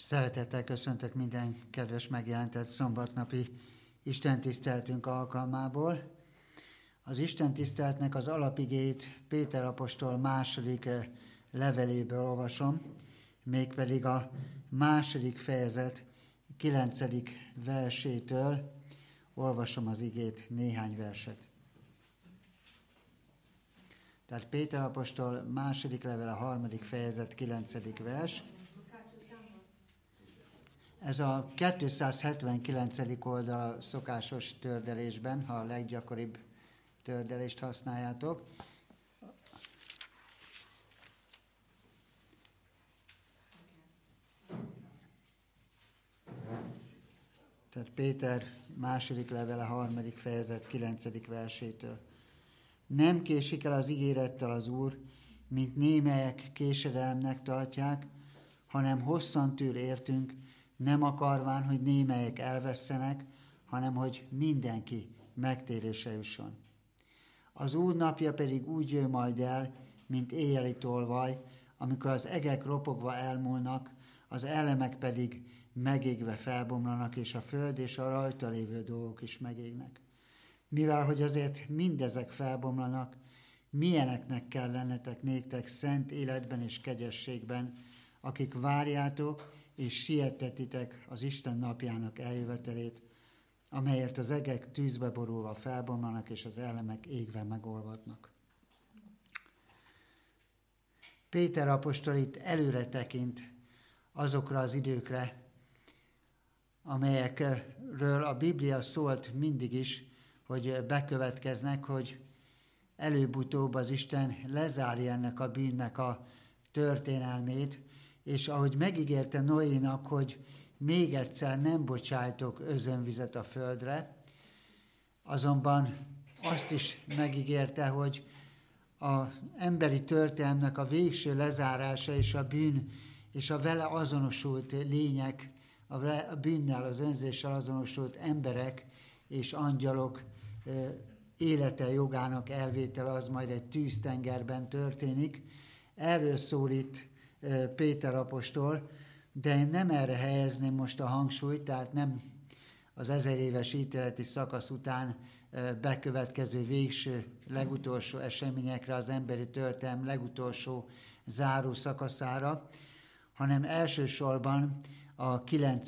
Szeretettel köszöntök minden kedves megjelentett szombatnapi istentiszteltünk alkalmából. Az istentiszteltnek az alapigét Péter apostol második leveléből olvasom, mégpedig a második fejezet 9. versétől olvasom az igét, néhány verset. Tehát Péter apostol második levele, 3. fejezet, 9. vers. Ez a 279. oldal szokásos tördelésben, ha a leggyakoribb tördelést használjátok. Tehát Péter második levele, 3. fejezet, 9. versétől. Nem késik el az ígérettel az Úr, mint némelyek késedelemnek tartják, hanem hosszan tűr értünk, nem akarván, hogy némelyek elvesszenek, hanem hogy mindenki megtérésre jusson. Az Úr napja pedig úgy jön majd el, mint éjjeli tolvaj, amikor az egek ropogva elmúlnak, az elemek pedig megégve felbomlanak, és a föld és a rajta lévő dolgok is megégnek. Mivel, hogy azért mindezek felbomlanak, milyeneknek kell lennetek néktek szent életben és kegyességben, akik várjátok és sietetitek az Isten napjának eljövetelét, amelyért az egek tűzbe borulva felbomlanak, és az elemek égve megolvadnak. Péter apostol itt előre tekint azokra az időkre, amelyekről a Biblia szólt mindig is, hogy bekövetkeznek, hogy előbb-utóbb az Isten lezárja ennek a bűnnek a történelmét, és ahogy megígérte Noénak, hogy még egyszer nem bocsájtok özönvizet a földre, azonban azt is megígérte, hogy az emberi történelmnek a végső lezárása és a bűn és a vele azonosult lények, a bűnnel, az önzéssel azonosult emberek és angyalok élete jogának elvétele az majd egy tűztengerben történik. Erről szól itt Péter apostol, de én nem erre helyezném most a hangsúlyt, tehát nem az 1000 éves ítéleti szakasz után bekövetkező végső, legutolsó eseményekre, az emberi történelem legutolsó záró szakaszára, hanem elsősorban a 9.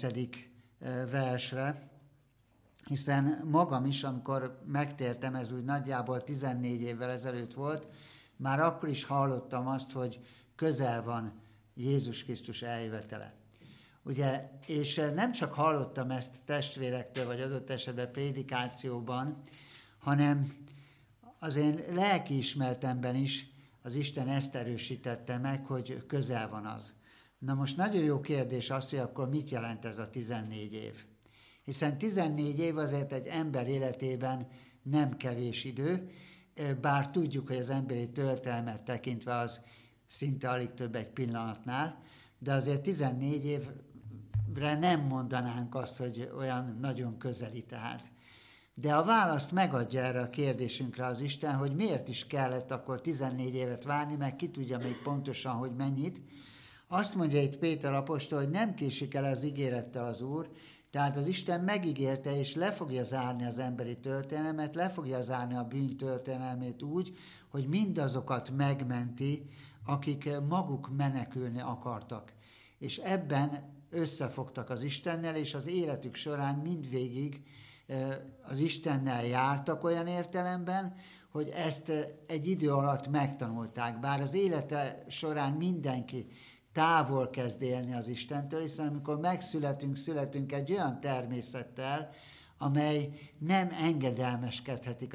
versre, hiszen magam is, amikor megtértem, ez úgy nagyjából 14 évvel ezelőtt volt, már akkor is hallottam azt, hogy közel van Jézus Krisztus eljövetele. Ugye, és nem csak hallottam ezt testvérektől, vagy adott esetben prédikációban, hanem az én lelkiismeretemben is az Isten ezt erősítette meg, hogy közel van az. Na most nagyon jó kérdés az, hogy akkor mit jelent ez a 14 év? Hiszen 14 év azért egy ember életében nem kevés idő, bár tudjuk, hogy az emberi történelmet tekintve az szinte alig több egy pillanatnál, de azért 14 évre nem mondanánk azt, hogy olyan nagyon közeli tehát. De a választ megadja erre a kérdésünkre az Isten, hogy miért is kellett akkor 14 évet várni, meg ki tudja még pontosan, hogy mennyit. Azt mondja itt Péter apostol, hogy nem késik el az ígérettel az Úr, tehát az Isten megígérte, és le fogja zárni az emberi történelmet, le fogja zárni a bűn történelmét úgy, hogy mindazokat megmenti, akik maguk menekülni akartak. És ebben összefogtak az Istennel, és az életük során mindvégig az Istennel jártak olyan értelemben, hogy ezt egy idő alatt megtanulták. Bár az élete során mindenki távol kezd élni az Istentől, hiszen amikor születünk egy olyan természettel, amely nem engedelmeskedik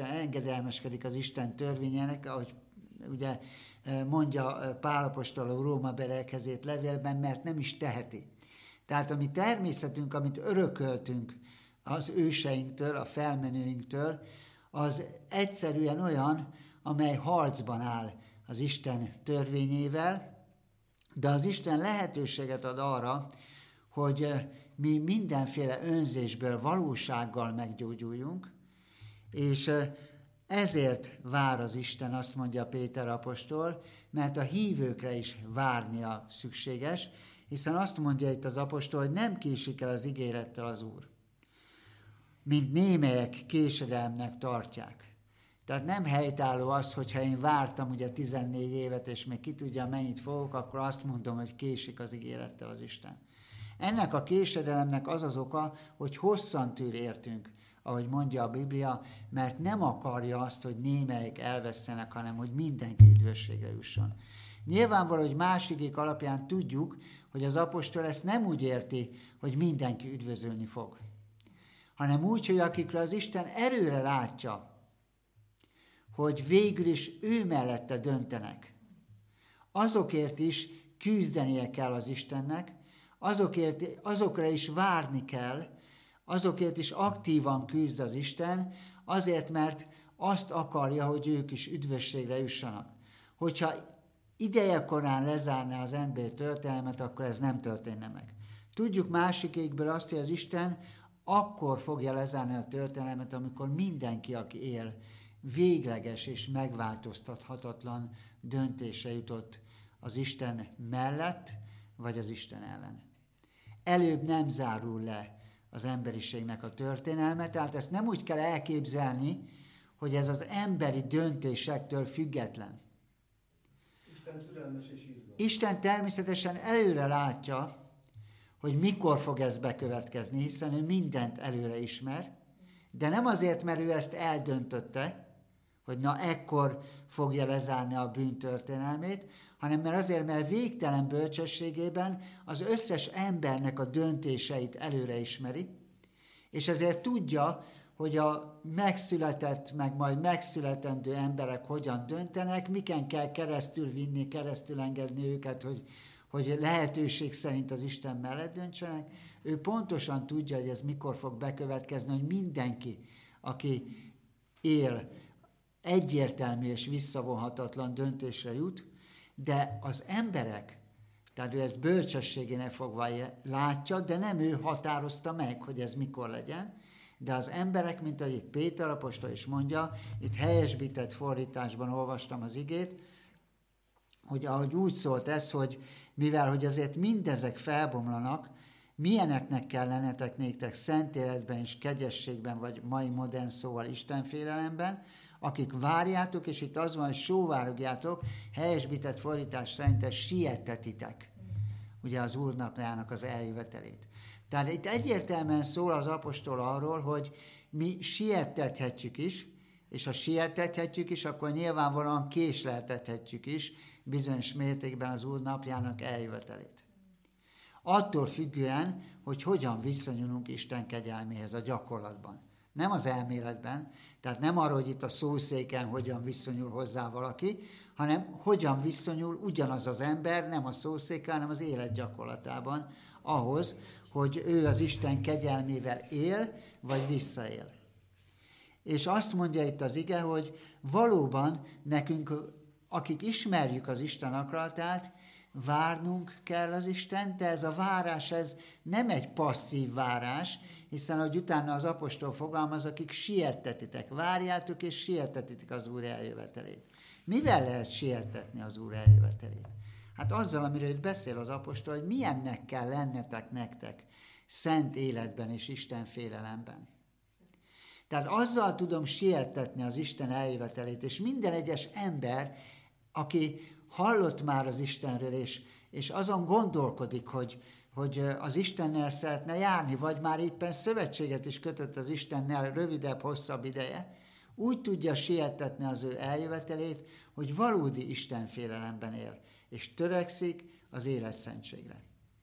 az Isten törvényének, ahogy ugye mondja Pál apostol a Rómabeliekhez levélben, mert nem is teheti. Tehát a mi természetünk, amit örököltünk az őseinktől, a felmenőinktől, az egyszerűen olyan, amely harcban áll az Isten törvényével, de az Isten lehetőséget ad arra, hogy mi mindenféle önzésből valósággal meggyógyuljunk, és ezért vár az Isten, azt mondja Péter apostol, mert a hívőkre is várnia szükséges, Hiszen azt mondja itt az apostol, hogy nem késik el az ígérettel az Úr, mint némelyek késedelmnek tartják. Tehát nem helytálló az, hogyha én vártam ugye 14 évet, és még ki tudja, mennyit fogok, akkor azt mondom, hogy késik az ígérettel az Isten. Ennek a késedelemnek az az oka, hogy hosszantűr értünk, ahogy mondja a Biblia, mert nem akarja azt, hogy némelyek elvesztenek, hanem hogy mindenki üdvösségre jusson. Nyilvánvaló, hogy más igék alapján tudjuk, hogy az apostol ezt nem úgy érti, hogy mindenki üdvözölni fog, hanem úgy, hogy akikre az Isten erőre látja, hogy végül is ő mellette döntenek. Azokért is küzdenie kell az Istennek, azokra is várni kell, azokért is aktívan küzd az Isten, azért, mert azt akarja, hogy ők is üdvösségre jussanak. Hogyha idejekorán lezárná az ember történelmet, akkor ez nem történne meg. Tudjuk másik égből azt, hogy az Isten akkor fogja lezárni a történelmet, amikor mindenki, aki él, végleges és megváltoztathatatlan döntése jutott az Isten mellett, vagy az Isten ellen. Előbb nem zárul le az emberiségnek a történelme, tehát ezt nem úgy kell elképzelni, hogy ez az emberi döntésektől független. Isten türelmes és izgalmas. Isten természetesen előre látja, hogy mikor fog ez bekövetkezni, hiszen ő mindent előre ismer, de nem azért, mert ő ezt eldöntötte, hogy na ekkor fogja lezárni a bűn történelmét, hanem mert azért, mert végtelen bölcsességében az összes embernek a döntéseit előre ismeri, és ezért tudja, hogy a megszületett, meg majd megszületendő emberek hogyan döntenek, miken kell keresztül vinni, keresztül engedni őket, hogy lehetőség szerint az Isten mellett döntsenek. Ő pontosan tudja, hogy ez mikor fog bekövetkezni, hogy mindenki, aki él, egyértelmű és visszavonhatatlan döntésre jut, de az emberek, tehát ő ezt bölcsességének fogva látja, de nem ő határozta meg, hogy ez mikor legyen, de az emberek, mint ahogy itt Péter apostol is mondja, itt helyesbített fordításban olvastam az igét, hogy ahogy úgy szólt ez, hogy mivel hogy azért mindezek felbomlanak, milyeneknek kell lennetek néktek szent életben és kegyességben, vagy mai modern szóval istenfélelemben, akik várjátok, és itt az van, hogy sóvárogjátok, helyesbített fordítás szerint sietetitek, ugye az úrnapjának az eljövetelét. Tehát itt egyértelműen szól az apostol arról, hogy mi sietethetjük is, és ha sietethetjük is, akkor nyilvánvalóan késleltethetjük is bizonyos mértékben az Úr napjának eljövetelét. Attól függően, hogy hogyan viszonyulunk Isten kegyelméhez a gyakorlatban. Nem az elméletben, tehát nem arról, hogy itt a szószéken hogyan viszonyul hozzá valaki, hanem hogyan viszonyul ugyanaz az ember, nem a szószéken, hanem az élet gyakorlatában ahhoz, hogy ő az Isten kegyelmével él, vagy visszaél. És azt mondja itt az ige, hogy valóban nekünk, akik ismerjük az Isten akaratát, várnunk kell az Istent, de ez a várás, ez nem egy passzív várás, hiszen ahogy utána az apostol fogalmaz, akik sietetitek, várjátok és sietetitek az Úr eljövetelét. Mivel lehet sietetni az Úr eljövetelét? Hát azzal, amiről itt beszél az apostol, hogy milyennek kell lennetek nektek szent életben és Isten félelemben. Tehát azzal tudom sietetni az Isten eljövetelét, és minden egyes ember, aki hallott már az Istenről, és azon gondolkodik, hogy az Istennel szeretne járni, vagy már éppen szövetséget is kötött az Istennel rövidebb, hosszabb ideje, úgy tudja sietetni az ő eljövetelét, hogy valódi Istenfélelemben él, és törekszik az életszentségre.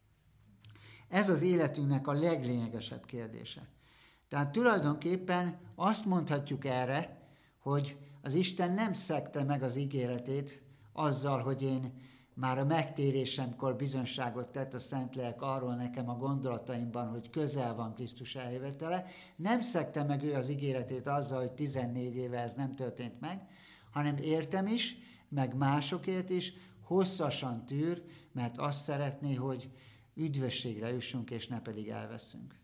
Ez az életünknek a leglényegesebb kérdése. Tehát tulajdonképpen azt mondhatjuk erre, hogy az Isten nem szegte meg az ígéretét azzal, hogy én már a megtérésemkor bizonyságot tett a Szentlélek arról nekem a gondolataimban, hogy közel van Krisztus eljövetele. Nem szegte meg ő az ígéretét azzal, hogy 14 éve ez nem történt meg, hanem értem is, meg másokért is, hosszasan tűr, mert azt szeretné, hogy üdvösségre jussunk, és ne pedig elveszünk.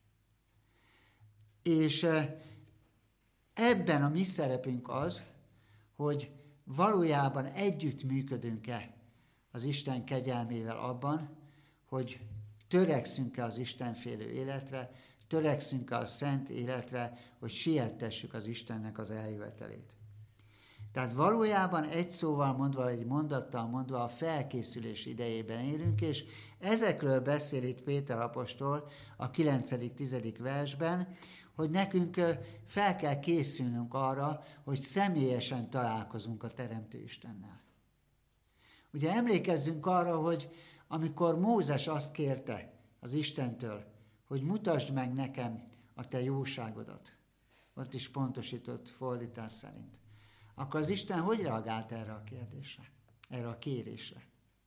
És ebben a mi szerepünk az, hogy valójában együtt működünk-e az Isten kegyelmével abban, hogy törekszünk-e az Istenfélő életre, törekszünk-e a szent életre, hogy siettessük az Istennek az eljövetelét. Tehát valójában egy szóval mondva, egy mondattal mondva a felkészülés idejében élünk, és ezekről beszél itt Péter apostol a 9.-10. versben, hogy nekünk fel kell készülnünk arra, hogy személyesen találkozunk a Teremtő Istennel. Ugye emlékezzünk arra, hogy amikor Mózes azt kérte az Istentől, hogy mutasd meg nekem a te jóságodat, ott is pontosított fordítás szerint, akkor az Isten hogy reagált erre a kérdésre, erre a kérésre?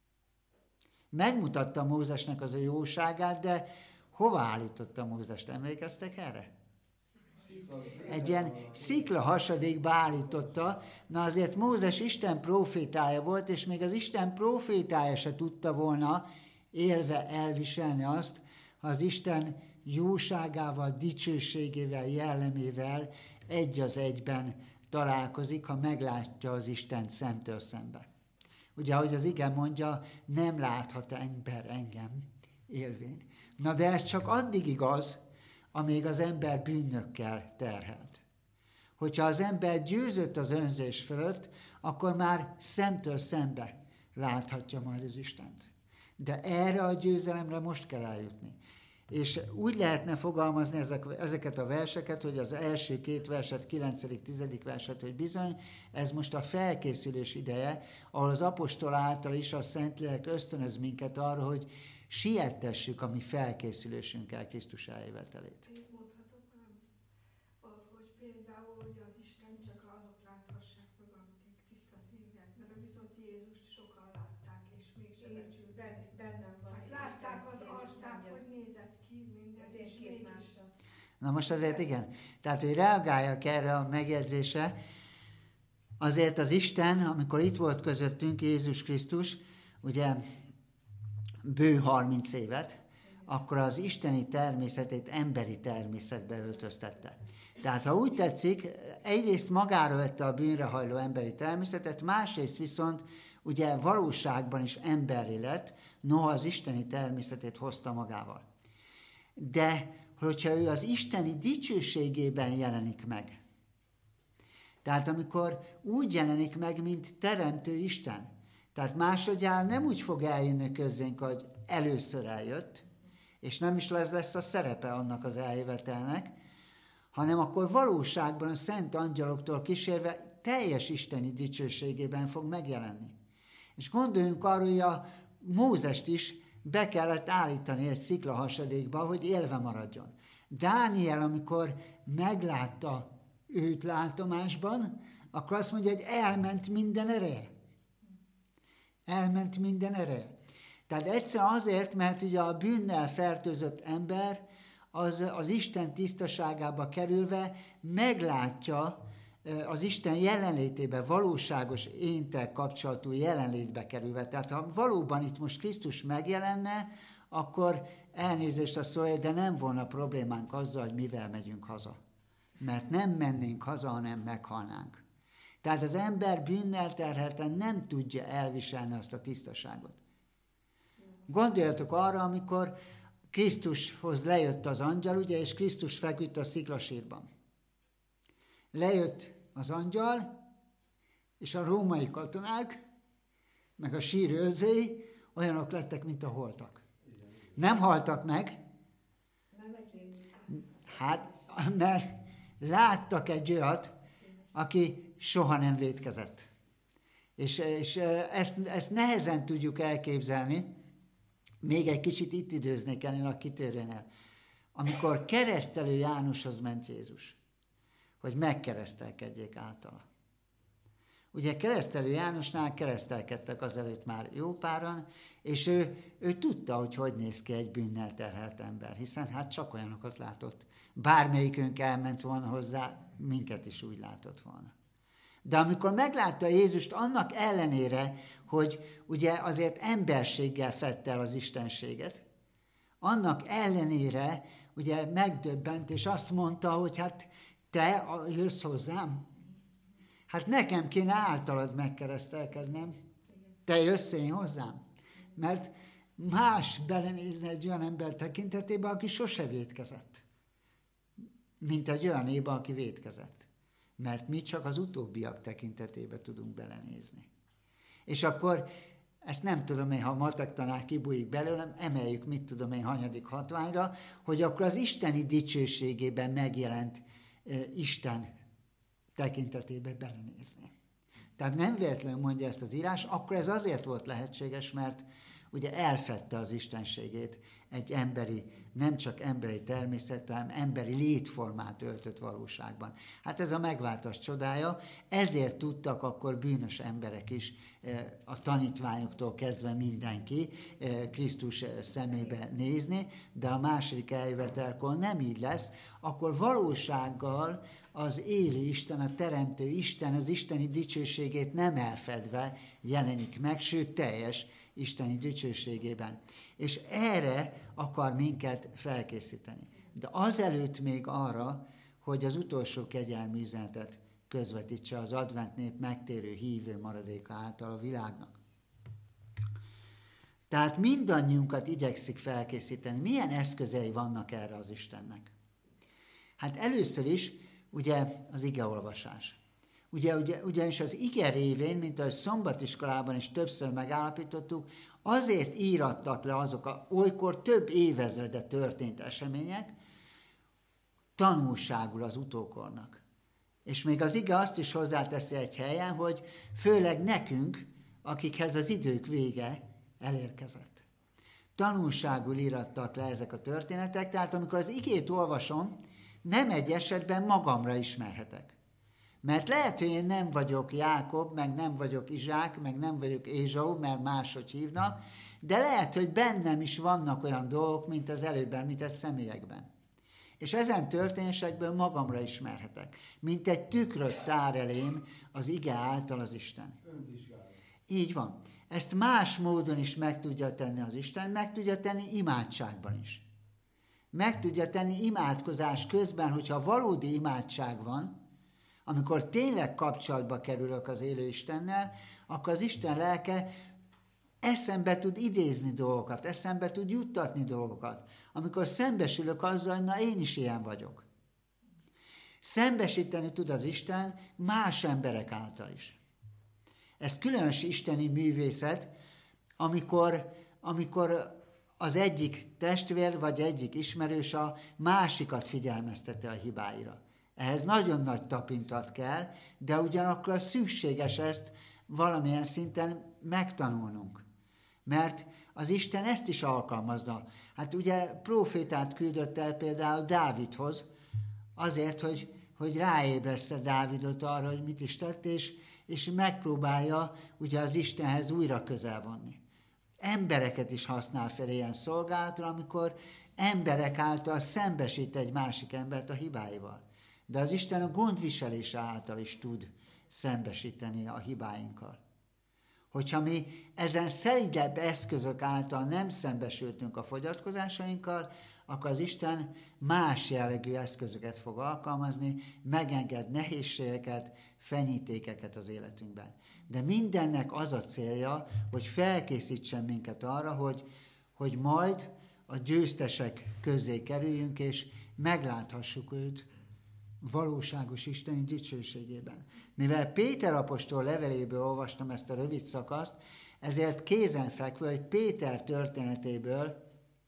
Megmutatta Mózesnek az ő jóságát, de hova állította Mózest? Emlékeztek erre? Egy ilyen szikla hasadékba állította. Na azért Mózes Isten prófétája volt, és még az Isten prófétája se tudta volna élve elviselni azt, ha az Isten jóságával, dicsőségével, jellemével egy az egyben találkozik, ha meglátja az Istent szemtől szembe. Ugye, ahogy az ige mondja, nem láthat ember engem élvén. Na de ez csak addig igaz, amíg az ember bűnökkel terhelt. Hogyha az ember győzött az önzés fölött, akkor már szemtől szembe láthatja majd az Istent. De erre a győzelemre most kell eljutni. És úgy lehetne fogalmazni ezeket a verseket, hogy az első 2 verset, 9.-10. verset, hogy bizony, ez most a felkészülés ideje, ahol az apostol által is a Szentlélek ösztönöz minket arra, hogy siettessük a mi felkészülésünkkel Krisztus eljövetelét. Én mondhatok valamit, hogy például hogy az Isten csak azok láthassák meg, akik tiszta szívűek, mert a viszont Jézust sokan látták, és mégsem becsülték. Bennem van. Hát látták az arcát, hogy nézett ki minden, és mégis. Na most azért igen. Tehát, hogy reagáljak erre a megjegyzésre, azért az Isten, amikor itt volt közöttünk Jézus Krisztus, ugye bő 30 évet, akkor az isteni természetét emberi természetbe öltöztette. Tehát, ha úgy tetszik, egyrészt magára vette a bűnre hajló emberi természetet, másrészt viszont ugye valóságban is emberi lett, noha az isteni természetét hozta magával. De hogyha ő az isteni dicsőségében jelenik meg, tehát amikor úgy jelenik meg, mint teremtő Isten, tehát másodjára nem úgy fog eljönni közénk, hogy először eljött, és nem is lesz a szerepe annak az eljövetelnek, hanem akkor valóságban a szent angyaloktól kísérve teljes isteni dicsőségében fog megjelenni. És gondoljunk arra, hogy a Mózest is be kellett állítani egy sziklahasadékba, hogy élve maradjon. Dániel, amikor meglátta őt látomásban, akkor azt mondja, hogy elment minden ereje. Elment minden ereje. Tehát egyszerűen azért, mert ugye a bűnnel fertőzött ember az Isten tisztaságába kerülve meglátja az Isten jelenlétébe, valóságos éntel kapcsolatú jelenlétbe kerülve. Tehát ha valóban itt most Krisztus megjelenne, akkor elnézést a szólja, de nem volna problémánk azzal, hogy mivel megyünk haza. Mert nem mennénk haza, hanem meghalnánk. Tehát az ember bűnnel terhelten nem tudja elviselni azt a tisztaságot. Gondoljatok arra, amikor Krisztushoz lejött az angyal, ugye, és Krisztus feküdt a sziklasírban. Lejött az angyal, és a római katonák, meg a sír őrzői olyanok lettek, mint a holtak. Nem haltak meg, hát, mert láttak egy olyat, aki soha nem vétkezett. És ezt nehezen tudjuk elképzelni, még egy kicsit itt időznék ennél a kitérőnél. Amikor keresztelő Jánoshoz ment Jézus, hogy megkeresztelkedjék általa. Ugye keresztelő Jánosnál keresztelkedtek azelőtt már jó páran, és ő tudta, hogy néz ki egy bűnnel terhelt ember, hiszen hát csak olyanokat látott. Bármelyikünk elment volna hozzá, minket is úgy látott volna. De amikor meglátta Jézust, annak ellenére, hogy ugye azért emberséggel fedte el az istenséget, annak ellenére ugye megdöbbent, és azt mondta, hogy hát te jössz hozzám? Hát nekem kéne általad megkeresztelkednem. Te jössz én hozzám? Mert más belenézni egy olyan ember tekintetében, aki sose vétkezett, mint egy olyanéba, aki vétkezett. Mert mi csak az utóbbiak tekintetébe tudunk belenézni. És akkor ezt nem tudom én, ha a matek tanár kibújik belőlem, emeljük, mit tudom én, hanyadik hatványra, hogy akkor az isteni dicsőségében megjelent Isten tekintetébe belenézni. Tehát nem véletlenül mondja ezt az írás, akkor ez azért volt lehetséges, mert ugye elfedte az istenségét egy emberi, nem csak emberi természettel, hanem emberi létformát öltött valóságban. Hát ez a megváltás csodája, ezért tudtak akkor bűnös emberek is, a tanítványoktól kezdve mindenki Krisztus szemébe nézni, de a második eljövetelkor nem így lesz, akkor valósággal az élő Isten, a teremtő Isten az isteni dicsőségét nem elfedve jelenik meg, sőt teljes isteni dicsőségében. És erre akar minket felkészíteni. De azelőtt még arra, hogy az utolsó kegyelmi üzenetet közvetítse az advent nép megtérő hívő maradéka által a világnak. Tehát mindannyiunkat igyekszik felkészíteni. Milyen eszközei vannak erre az Istennek? Hát először is ugye az igeolvasás. Ugyanis az ige révén, mint ahogy szombatiskolában is többször megállapítottuk, azért írattak le azok olykor több évezrede történt események, tanulságul az utókornak. És még az ige azt is hozzáteszi egy helyen, hogy főleg nekünk, akikhez az idők vége elérkezett. Tanulságul írattak le ezek a történetek, tehát amikor az igét olvasom, nem egy esetben magamra ismerhetek. Mert lehet, hogy én nem vagyok Jákob, meg nem vagyok Izsák, meg nem vagyok Ézsau, mert máshogy hívnak, de lehet, hogy bennem is vannak olyan dolgok, mint az előbb említett személyekben. És ezen történésekből magamra ismerhetek, mint egy tükröt tár elém az ige által az Isten. Önvizsgálat. Így van. Ezt más módon is meg tudja tenni az Isten, meg tudja tenni imádságban is. Meg tudja tenni imádkozás közben, hogyha valódi imádság van, amikor tényleg kapcsolatba kerülök az élő Istennel, akkor az Isten lelke eszembe tud idézni dolgokat, eszembe tud juttatni dolgokat. Amikor szembesülök azzal, hogy na én is ilyen vagyok. Szembesíteni tud az Isten más emberek által is. Ez különös isteni művészet, amikor az egyik testvér vagy egyik ismerős a másikat figyelmezteti a hibáira. Ehhez nagyon nagy tapintat kell, de ugyanakkor szükséges ezt valamilyen szinten megtanulnunk. Mert az Isten ezt is alkalmazza. Hát ugye prófétát küldött el például Dávidhoz, azért, hogy ráébreszte Dávidot arra, hogy mit is tett, és megpróbálja ugye az Istenhez újra közel vonni. Embereket is használ fel ilyen szolgálatra, amikor emberek által szembesít egy másik embert a hibáival. De az Isten a gondviselése által is tud szembesíteni a hibáinkkal. Hogyha mi ezen szelidebb eszközök által nem szembesültünk a fogyatkozásainkkal, akkor az Isten más jellegű eszközöket fog alkalmazni, megenged nehézségeket, fenyítékeket az életünkben. De mindennek az a célja, hogy felkészítsen minket arra, hogy majd a győztesek közé kerüljünk, és megláthassuk őt valóságos isteni dicsőségében. Mivel Péter apostol leveléből olvastam ezt a rövid szakaszt, ezért kézenfekvő, hogy Péter történetéből,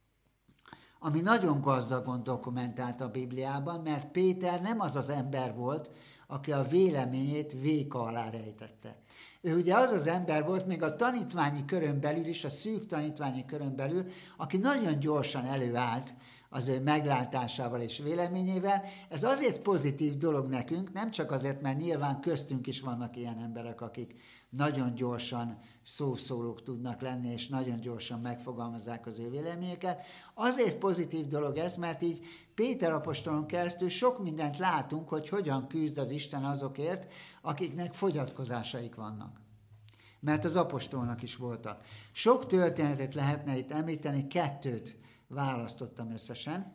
ami nagyon gazdagon dokumentált a Bibliában, mert Péter nem az az ember volt, aki a véleményét véka alá rejtette. Ő ugye az az ember volt, még a tanítványi körön belül is, a szűk tanítványi körön belül, aki nagyon gyorsan előállt az ő meglátásával és véleményével. Ez azért pozitív dolog nekünk, nem csak azért, mert nyilván köztünk is vannak ilyen emberek, akik nagyon gyorsan szószólók tudnak lenni, és nagyon gyorsan megfogalmazzák az ő véleményeket. Azért pozitív dolog ez, mert így Péter apostolon keresztül sok mindent látunk, hogy hogyan küzd az Isten azokért, akiknek fogyatkozásaik vannak. Mert az apostolnak is voltak. Sok történetet lehetne itt említeni, 2 választottam összesen.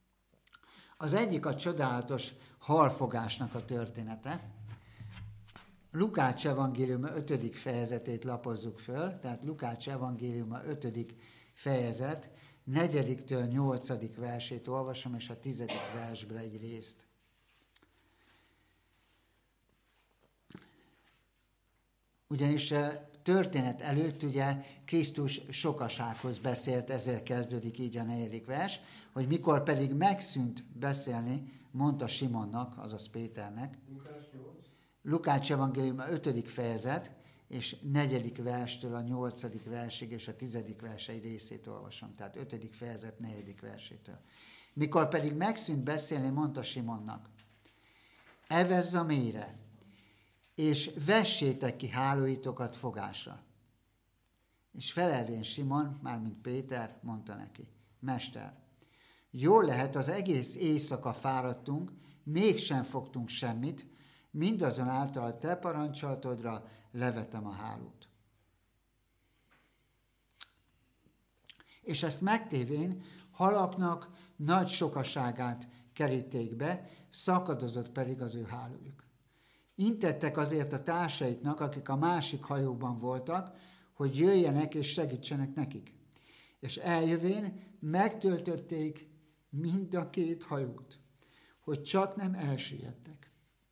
Az egyik a csodálatos halfogásnak a története. Lukács evangéliuma 5. fejezetét lapozzuk föl, tehát Lukács evangéliuma 5. fejezet 4-től 8. versét olvasom, és a 10. versből egy részt. Ugyanis a történet előtt ugye Krisztus sokasághoz beszélt, ezzel kezdődik így a 4. vers, hogy mikor pedig megszűnt beszélni, mondta Simonnak, azaz Péternek. Lukács evangélium 5. fejezet, és 4. verstől a 8. versig, és a 10. vers egy részét olvasom, tehát 5. fejezet 4. versétől. Mikor pedig megszűnt beszélni, mondta Simonnak, evezz a mélyre, és vessétek ki hálóitokat fogásra. És felelvén Simon, mármint Péter, mondta neki, Mester, jól lehet, az egész éjszaka fáradtunk, mégsem fogtunk semmit, mindazonáltal te parancsolatodra levetem a hálót. És ezt megtévén halaknak nagy sokaságát keríték be, szakadozott pedig az ő hálójuk. Intettek azért a társaiknak, akik a másik hajóban voltak, hogy jöjjenek és segítsenek nekik. És eljövén megtöltötték mind a 2 hajót, hogy csak nem elsüllyedtek.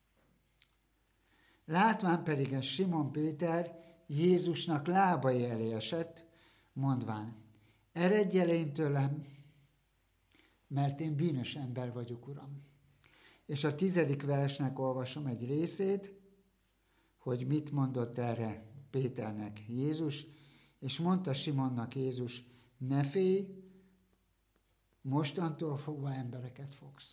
Látván pedig ez Simon Péter Jézusnak lábai elé esett, mondván, eredj el én tőlem, mert én bűnös ember vagyok, Uram. És a 10. versnek olvasom egy részét, hogy mit mondott erre Péternek Jézus, és mondta Simonnak Jézus, ne félj, mostantól fogva embereket fogsz.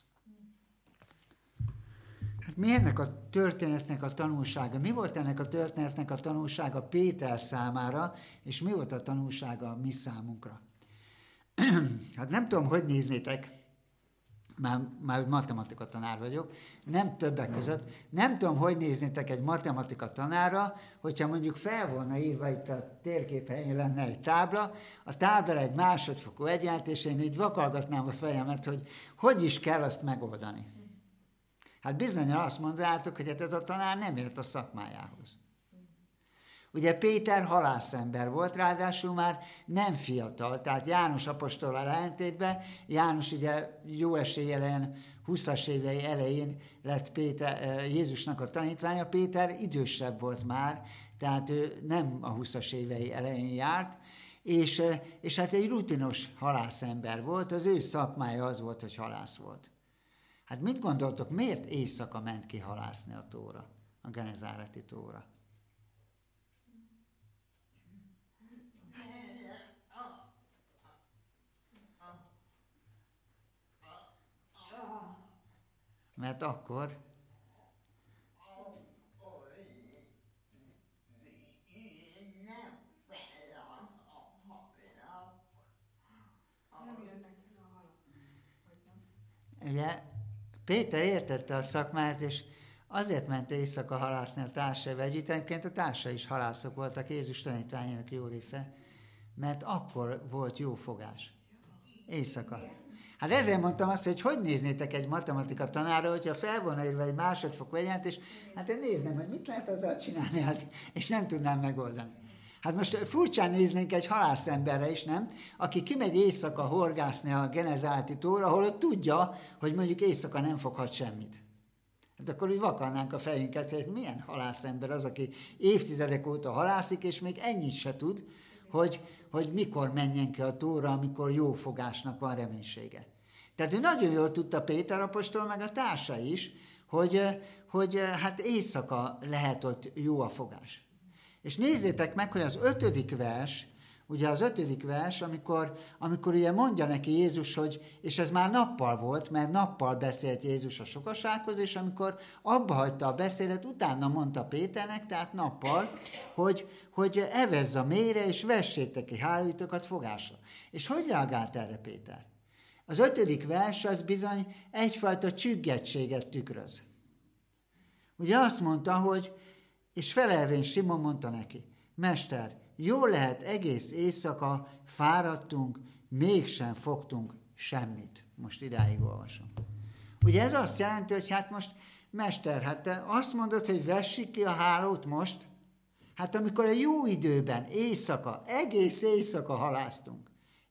Hát mi ennek a történetnek a tanulsága? Mi volt ennek a történetnek a tanulsága Péter számára, és mi volt a tanulsága mi számunkra? Hát nem tudom, hogy néznétek, már matematika tanár vagyok, nem többek között, nem tudom, hogy néznétek egy matematika tanára, hogyha mondjuk fel volna írva itt a térkép helyén lenne egy tábla, a tábla egy másodfokú egyenlet, és én így vakargatnám a fejemet, hogy is kell azt megoldani. Hát bizonyan azt mondanátok, hogy hát ez a tanár nem ért a szakmájához. Ugye Péter halászember volt, ráadásul már nem fiatal, tehát János apostollal ellentétben, János ugye jó eséllyel 20-as évei elején lett Jézusnak a tanítványa, Péter idősebb volt már, tehát ő nem a 20-as évei elején járt, és hát egy rutinos halászember volt, az ő szakmája az volt, hogy halász volt. Hát mit gondoltok, miért éjszaka ment ki halászni a tóra, a genezáreti tóra? Mert akkor nem jönnek el a halak, vagy nem? ugye Péter értette a szakmát, és azért ment éjszaka halászni a társaival együtt. Egyébként a társai is halászok voltak, Jézus tanítványának jó része, mert akkor volt jó fogás. Éjszaka. Hát ezért mondtam azt, hogy néznétek egy matematika tanárra, hogyha fel volna írva egy másodfokú egyenlet, és hát én nézném, hogy mit lehet azzal csinálni, hát, és nem tudnám megoldani. Hát most furcsán néznénk egy halászemberre is, nem? Aki kimegy éjszaka horgászni a genezáreti tóra, ahol ott tudja, hogy mondjuk éjszaka nem foghat semmit. Hát akkor úgy vakarnánk a fejünket, hogy milyen halászember az, aki évtizedek óta halászik, és még ennyit se tud, hogy mikor menjen ki a tóra, amikor jó fogásnak van reménysége. Tehát ő nagyon jól tudta, Péter apostol, meg a társa is, hogy hát éjszaka lehet ott jó a fogás. És nézzétek meg, hogy az 5. vers, ugye az 5. vers, amikor ugye mondja neki Jézus, hogy, és ez már nappal volt, mert nappal beszélt Jézus a sokasághoz, és amikor abba hagyta a beszédet, utána mondta Péternek, tehát nappal, hogy evezz a mélyre, és vessétek ki hálóitokat fogásra. És hogy reagált erre Péter? Az 5. vers az bizony egyfajta csüggettséget tükröz. Ugye azt mondta, és felelvén Simon mondta neki, Mester, jól lehet, egész éjszaka fáradtunk, mégsem fogtunk semmit. Most idáig olvasom. Ugye ez azt jelenti, hogy hát most, Mester, hát te azt mondod, hogy vessük ki a hálót most? Hát amikor a jó időben, éjszaka, egész éjszaka haláztunk,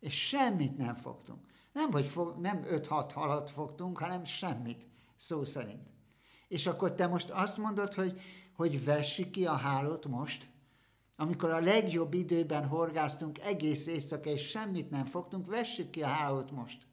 és semmit nem fogtunk. Nem 5-6 halat fogtunk, hanem semmit, szó szerint. És akkor te most azt mondod, hogy vessük ki a hálót most, amikor a legjobb időben horgáztunk egész éjszaka, és semmit nem fogtunk, vessük ki a hálót most.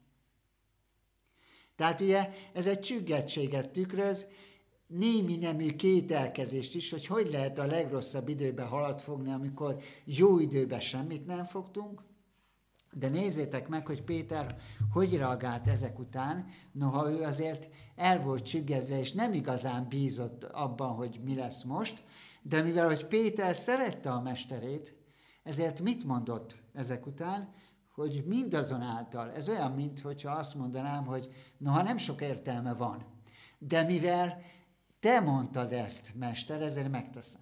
Tehát ugye ez egy csüggettséget tükröz, némi nemű kételkedést is, hogy lehet a legrosszabb időben halat fogni, amikor jó időben semmit nem fogtunk. De nézzétek meg, hogy Péter hogy reagált ezek után, noha ő azért el volt csüggedve, és nem igazán bízott abban, hogy mi lesz most, de mivel, hogy Péter szerette a mesterét, ezért mit mondott ezek után? Hogy mindazonáltal, ez olyan, mintha azt mondanám, hogy noha nem sok értelme van, de mivel te mondtad ezt, mester, ezért megteszem.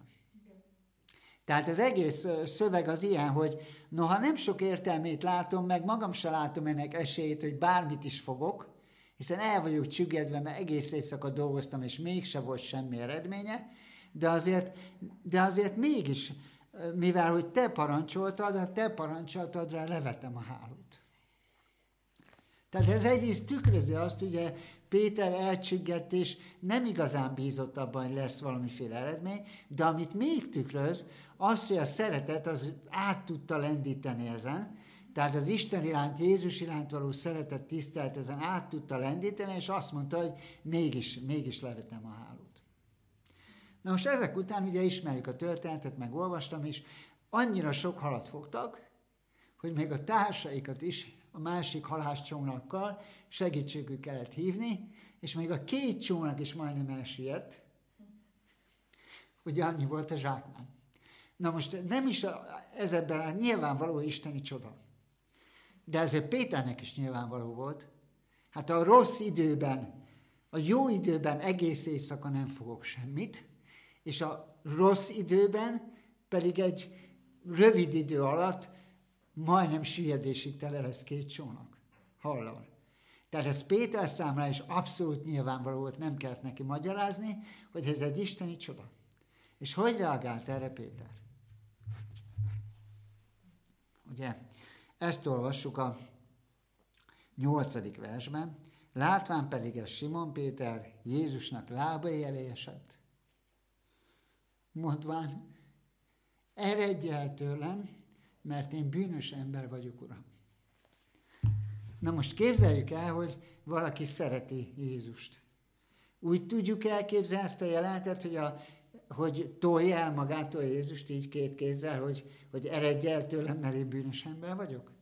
Tehát az egész szöveg az ilyen, hogy noha nem sok értelmét látom, meg magam se látom ennek esélyét, hogy bármit is fogok, hiszen el vagyok csüggedve, mert egész éjszaka dolgoztam, és mégse volt semmi eredménye, de azért mégis, mivel hogy te parancsoltad, a te parancsoltadra levetem a hálót. Tehát ez egyrészt tükrözi azt, ugye Péter elcsüggett, és nem igazán bízott abban, hogy lesz valamiféle eredmény, de amit még tükröz, az, hogy a szeretet az át tudta lendíteni ezen, tehát az Isten iránt, Jézus iránt való szeretet, tisztelt ezen át tudta lendíteni, és azt mondta, hogy mégis levetem a hálót. Na most ezek után ugye ismerjük a történetet, meg olvastam is, annyira sok halat fogtak, hogy még a társaikat is a másik halászcsónakkal segítségül kellett hívni, és még a 2 csónak is majdnem elsüllyedt, ugye annyi volt a zsákmány. Na most nem is ez ebben nyilvánvaló isteni csoda. De ezért Péternek is nyilvánvaló volt. Hát a rossz időben, a jó időben egész éjszaka nem fogok semmit, és a rossz időben pedig egy rövid idő alatt majdnem süllyedésig tele lesz 2 csónak hallal. Tehát ez Péter számára is abszolút nyilvánvaló volt, nem kellett neki magyarázni, hogy ez egy isteni csoda. És hogy reagált erre Péter? Ugye, ezt olvassuk a 8. versben. Látván pedig ez Simon Péter Jézusnak lábai elé esett, mondván, eredj el tőlem, mert én bűnös ember vagyok, Uram. Na most képzeljük el, hogy valaki szereti Jézust. Úgy tudjuk elképzelni ezt a jelenetet, hogy tolja el magától Jézust így 2 kézzel, hogy eredj el tőlem, mert én bűnös ember vagyok?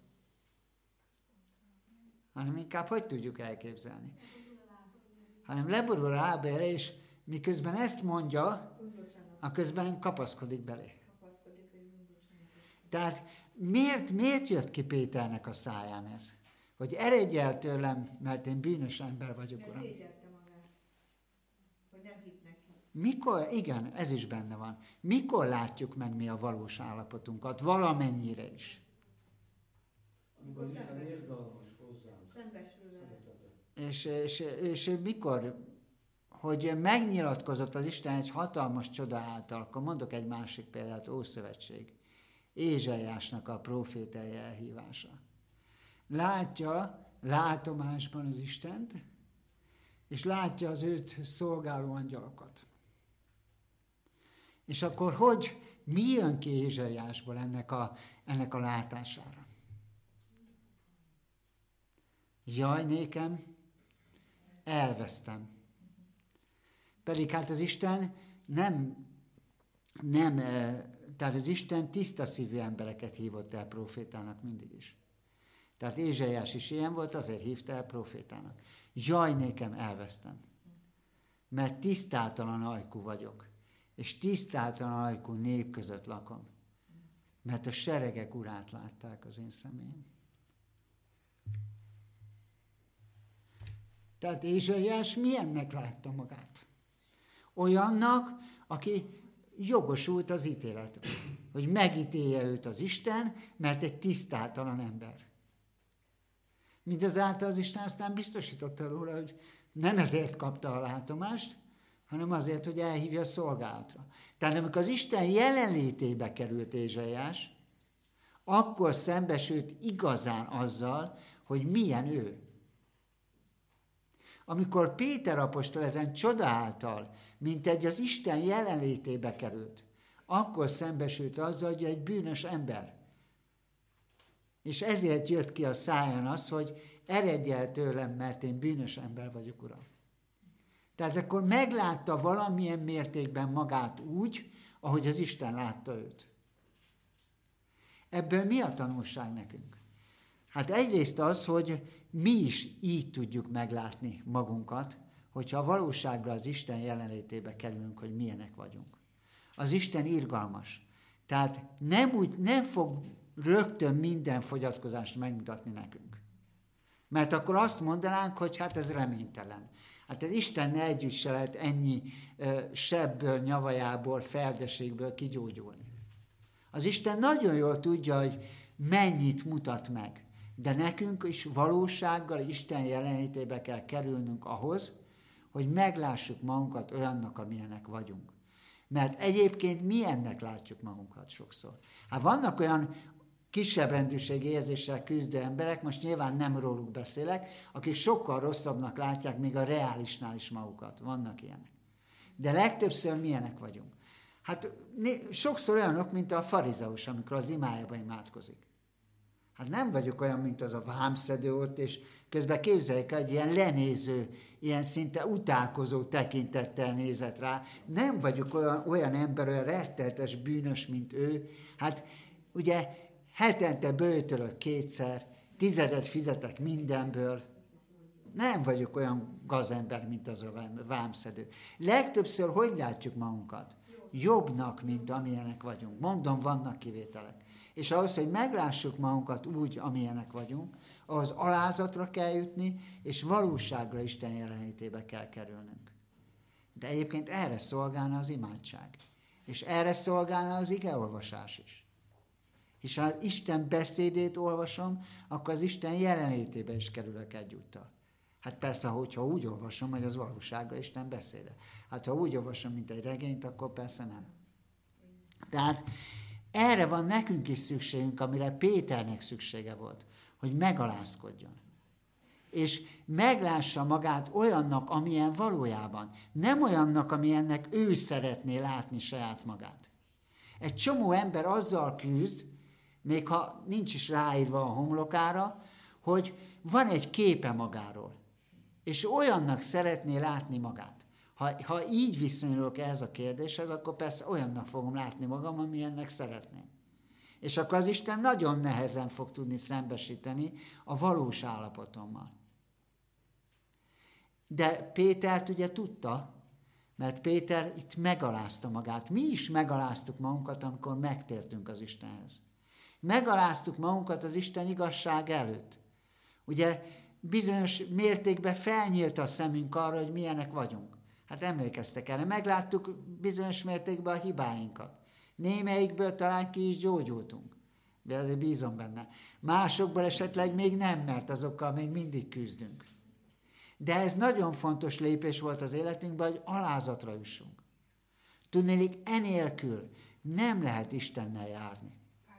Hanem inkább hogy tudjuk elképzelni? Hanem leborul a lábára, és miközben ezt mondja, aközben kapaszkodik belé. Tehát miért jött ki Péternek a száján ez? Hogy eredj el tőlem, mert én bűnös ember vagyok, Uram. Hogy nem hitt neki. Mikor, igen, ez is benne van. Mikor látjuk meg mi a valós állapotunkat? Valamennyire is. Amikor az Isten érgalmas hozzánk. Szembesül vele. És mikor, hogy megnyilatkozott az Isten egy hatalmas csoda által, akkor mondok egy másik példát, Ószövetség. Ézsaiásnak a prófétai elhívása. Látja látomásban az Istent, és látja az őt szolgáló angyalokat. És akkor mi jön ki Ézsaiásból ennek a látására? Jaj, nékem, elvesztem. Pedig hát az Isten tehát az Isten tiszta szívű embereket hívott el profétának mindig is. Tehát Ézsaiás is ilyen volt, azért hívta el profétának. Jaj, nékem, elvesztem. Mert tisztátalan ajkú vagyok, és tisztátalan ajkú nép között lakom. Mert a seregek urát látták az én személyem. Tehát Ézsaiás milyennek látta magát? Olyannak, aki jogosult az ítéletre. Hogy megítélje őt az Isten, mert egy tisztátalan ember. Mindazáltal az Isten aztán biztosította róla, hogy nem ezért kapta a látomást, hanem azért, hogy elhívja a szolgálatra. Tehát amikor az Isten jelenlétébe került Ézsaiás, akkor szembesült igazán azzal, hogy milyen ő. Amikor Péter apostol ezen csoda által, mint egy az Isten jelenlétébe került, akkor szembesült azzal, hogy egy bűnös ember. És ezért jött ki a száján az, hogy eredj el tőlem, mert én bűnös ember vagyok, Uram. Tehát akkor meglátta valamilyen mértékben magát úgy, ahogy az Isten látta őt. Ebből mi a tanulság nekünk? Hát egyrészt az, hogy mi is így tudjuk meglátni magunkat, hogyha a valóságra az Isten jelenlétébe kerülünk, hogy milyenek vagyunk. Az Isten irgalmas. Tehát nem fog rögtön minden fogyatkozást megmutatni nekünk. Mert akkor azt mondanánk, hogy hát ez reménytelen. Hát az Istennel együtt se lehet ennyi sebből, nyavajából, feldeségből kigyógyulni. Az Isten nagyon jól tudja, hogy mennyit mutat meg. De nekünk is valósággal Isten jelenlétébe kell kerülnünk ahhoz, hogy meglássuk magunkat olyannak, amilyenek vagyunk. Mert egyébként milyennek látjuk magunkat sokszor. Hát vannak olyan kisebb rendűségi érzéssel küzdő emberek, most nyilván nem róluk beszélek, akik sokkal rosszabbnak látják még a reálisnál is magukat. Vannak ilyenek. De legtöbbször milyenek vagyunk. Hát sokszor olyanok, mint a farizeus, amikor az imájában imádkozik. Hát nem vagyok olyan, mint az a vámszedő ott, és közben képzeljük, egy ilyen lenéző, ilyen szinte utálkozó tekintettel nézett rá. Nem vagyok olyan ember, olyan rettenetes bűnös, mint ő. Hát ugye hetente böjtölök 2-szer, 10 fizetek mindenből. Nem vagyok olyan gazember, mint az a vámszedő. Legtöbbször hogy látjuk magunkat? Jobbnak, mint amilyenek vagyunk. Mondom, vannak kivételek. És ahhoz, hogy meglássuk magunkat úgy, amilyenek vagyunk, ahhoz alázatra kell jutni, és valóságra Isten jelenlétébe kell kerülnünk. De egyébként erre szolgálna az imádság. És erre szolgálna az igeolvasás is. És ha az Isten beszédét olvasom, akkor az Isten jelenlétébe is kerülök egyúttal. Hát persze, hogyha úgy olvasom, hogy az valóságra Isten beszéde. Hát ha úgy olvasom, mint egy regényt, akkor persze nem. Tehát erre van nekünk is szükségünk, amire Péternek szüksége volt, hogy megalázkodjon. És meglássa magát olyannak, amilyen valójában. Nem olyannak, amilyennek ő szeretné látni saját magát. Egy csomó ember azzal küzd, még ha nincs is ráírva a homlokára, hogy van egy képe magáról. És olyannak szeretné látni magát. Ha így viszonyulok ehhez a kérdéshez, akkor persze olyannak fogom látni magam, amilyennek szeretném. És akkor az Isten nagyon nehezen fog tudni szembesíteni a valós állapotommal. De Pétert ugye tudta, mert Péter itt megalázta magát. Mi is megaláztuk magunkat, amikor megtértünk az Istenhez. Megaláztuk magunkat az Isten igazság előtt. Ugye bizonyos mértékben felnyílt a szemünk arra, hogy milyenek vagyunk. Hát emlékeztek erre, megláttuk bizonyos mértékben a hibáinkat. Némelyikből talán ki is gyógyultunk, de azért bízom benne. Másokból esetleg még nem, mert azokkal még mindig küzdünk. De ez nagyon fontos lépés volt az életünkben, hogy alázatra jussunk. Tudnélik, enélkül nem lehet Istennel járni.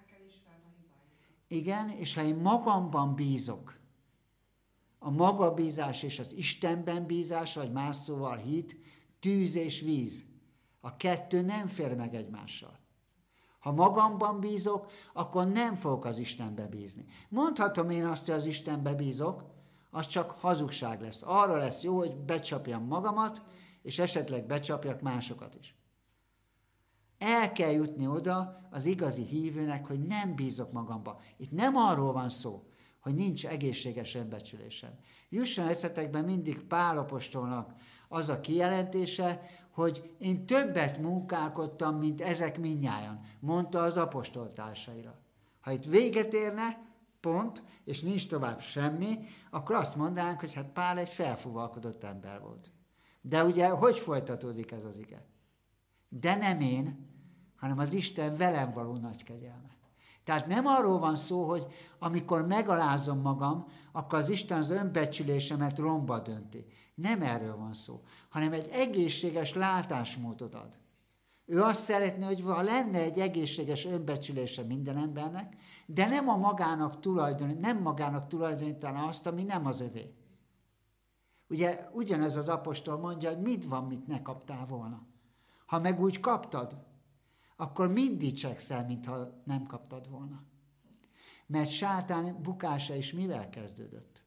Igen, és ha én magamban bízok, a magabízás és az Istenben bízás, vagy más szóval hit, tűz és víz. A kettő nem fér meg egymással. Ha magamban bízok, akkor nem fogok az Istenbe bízni. Mondhatom én azt, hogy az Istenbe bízok, az csak hazugság lesz. Arra lesz jó, hogy becsapjam magamat, és esetleg becsapjak másokat is. El kell jutni oda az igazi hívőnek, hogy nem bízok magamba. Itt nem arról van szó, hogy nincs egészséges önbecsülésem. Jusson eszetekben mindig Pál apostolnak az a kijelentése, hogy én többet munkálkodtam, mint ezek mindnyájan, mondta az apostoltársaira. Ha itt véget érne, pont, és nincs tovább semmi, akkor azt mondanánk, hogy hát Pál egy felfúvalkodott ember volt. De ugye, hogy folytatódik ez az ige? De nem én, hanem az Isten velem való nagy kegyelme. Tehát nem arról van szó, hogy amikor megalázom magam, akkor az Isten az önbecsülésemet romba dönti. Nem erről van szó, hanem egy egészséges látásmódot ad. Ő azt szeretné, hogy lenne egy egészséges önbecsülése minden embernek, de nem magának tulajdonítaná azt, ami nem az övé. Ugye ugyanez az apostol mondja, hogy mit van, mit ne kaptál volna. Ha meg úgy kaptad, akkor mind dicsekszel, mintha nem kaptad volna. Mert sátán bukása is mivel kezdődött?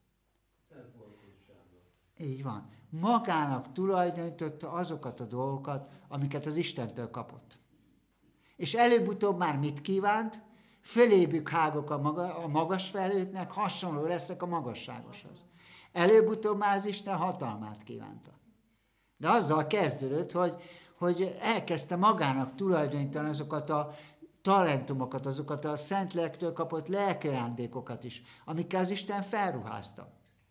Így van. Magának tulajdonította azokat a dolgokat, amiket az Istentől kapott. És előbb-utóbb már mit kívánt? Fölébük hágok a magas felhőknek, hasonló leszek a magasságoshoz. Előbb-utóbb már az Isten hatalmát kívánta. De azzal kezdődött, hogy elkezdte magának tulajdonítani azokat a talentumokat, azokat a Szentlektől kapott lelkiajándékokat is, amikkel az Isten felruházta.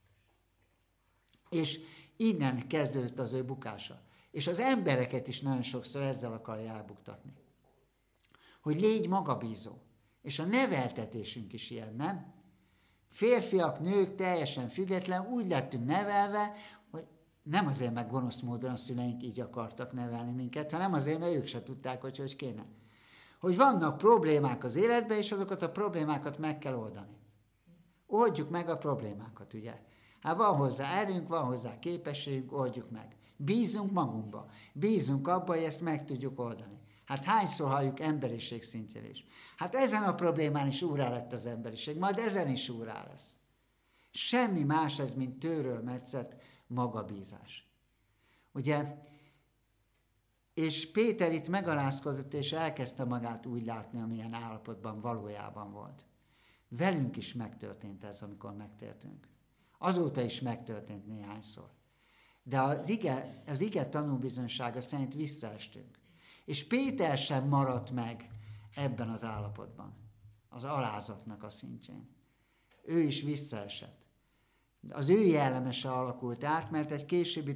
És innen kezdődött az ő bukása. És az embereket is nagyon sokszor ezzel akarja elbuktatni. Hogy légy magabízó. És a neveltetésünk is ilyen, nem? Férfiak, nők, teljesen független, úgy lettünk nevelve, hogy nem azért, mert gonosz módon a szüleink így akartak nevelni minket, hanem azért, mert ők se tudták, hogy kéne. Hogy vannak problémák az életben, és azokat a problémákat meg kell oldani. Oldjuk meg a problémákat, ugye? Hát van hozzá erőnk, van hozzá képességünk, oldjuk meg. Bízunk magunkba. Bízunk abba, hogy ezt meg tudjuk oldani. Hát hányszor halljuk emberiség szintjén is. Hát ezen a problémán is úrrá lett az emberiség, majd ezen is úrrá lesz. Semmi más ez, mint tőről metszett magabízás. Ugye? És Péter itt megalázkodott, és elkezdte magát úgy látni, amilyen állapotban valójában volt. Velünk is megtörtént ez, amikor megtértünk. Azóta is megtörtént néhányszor. De az ige tanúbizonysága szerint visszaestünk. És Péter sem maradt meg ebben az állapotban, az alázatnak a szintjén. Ő is visszaesett. Az ő jellemese alakult át, mert egy későbbi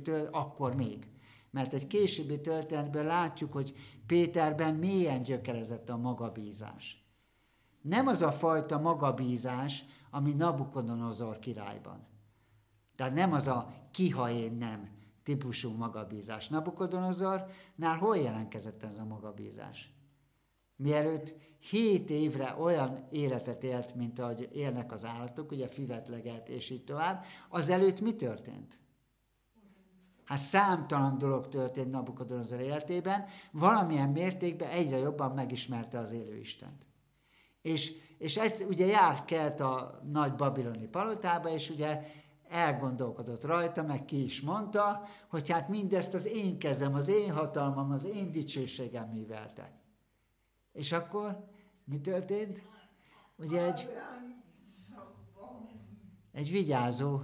történetből látjuk, hogy Péterben mélyen gyökerezett a magabízás. Nem az a fajta magabízás, ami Nabukodonozor királyban. Tehát nem az a ki, ha én nem típusú magabízás. Nabukodonozornál hol jelentkezett ez a magabízás? Mielőtt 7 évre olyan életet élt, mint ahogy élnek az állatok, ugye füvet legelt és így tovább, azelőtt mi történt? Hát számtalan dolog történt Nabukodonozor életében, valamilyen mértékben egyre jobban megismerte az élő Istent. És ugye kelt a nagy babiloni palotába, és ugye elgondolkodott rajta, meg ki is mondta, hogy hát mindezt az én kezem, az én hatalmam, az én dicsőségem művelte. És akkor mi történt? Ugye egy vigyázó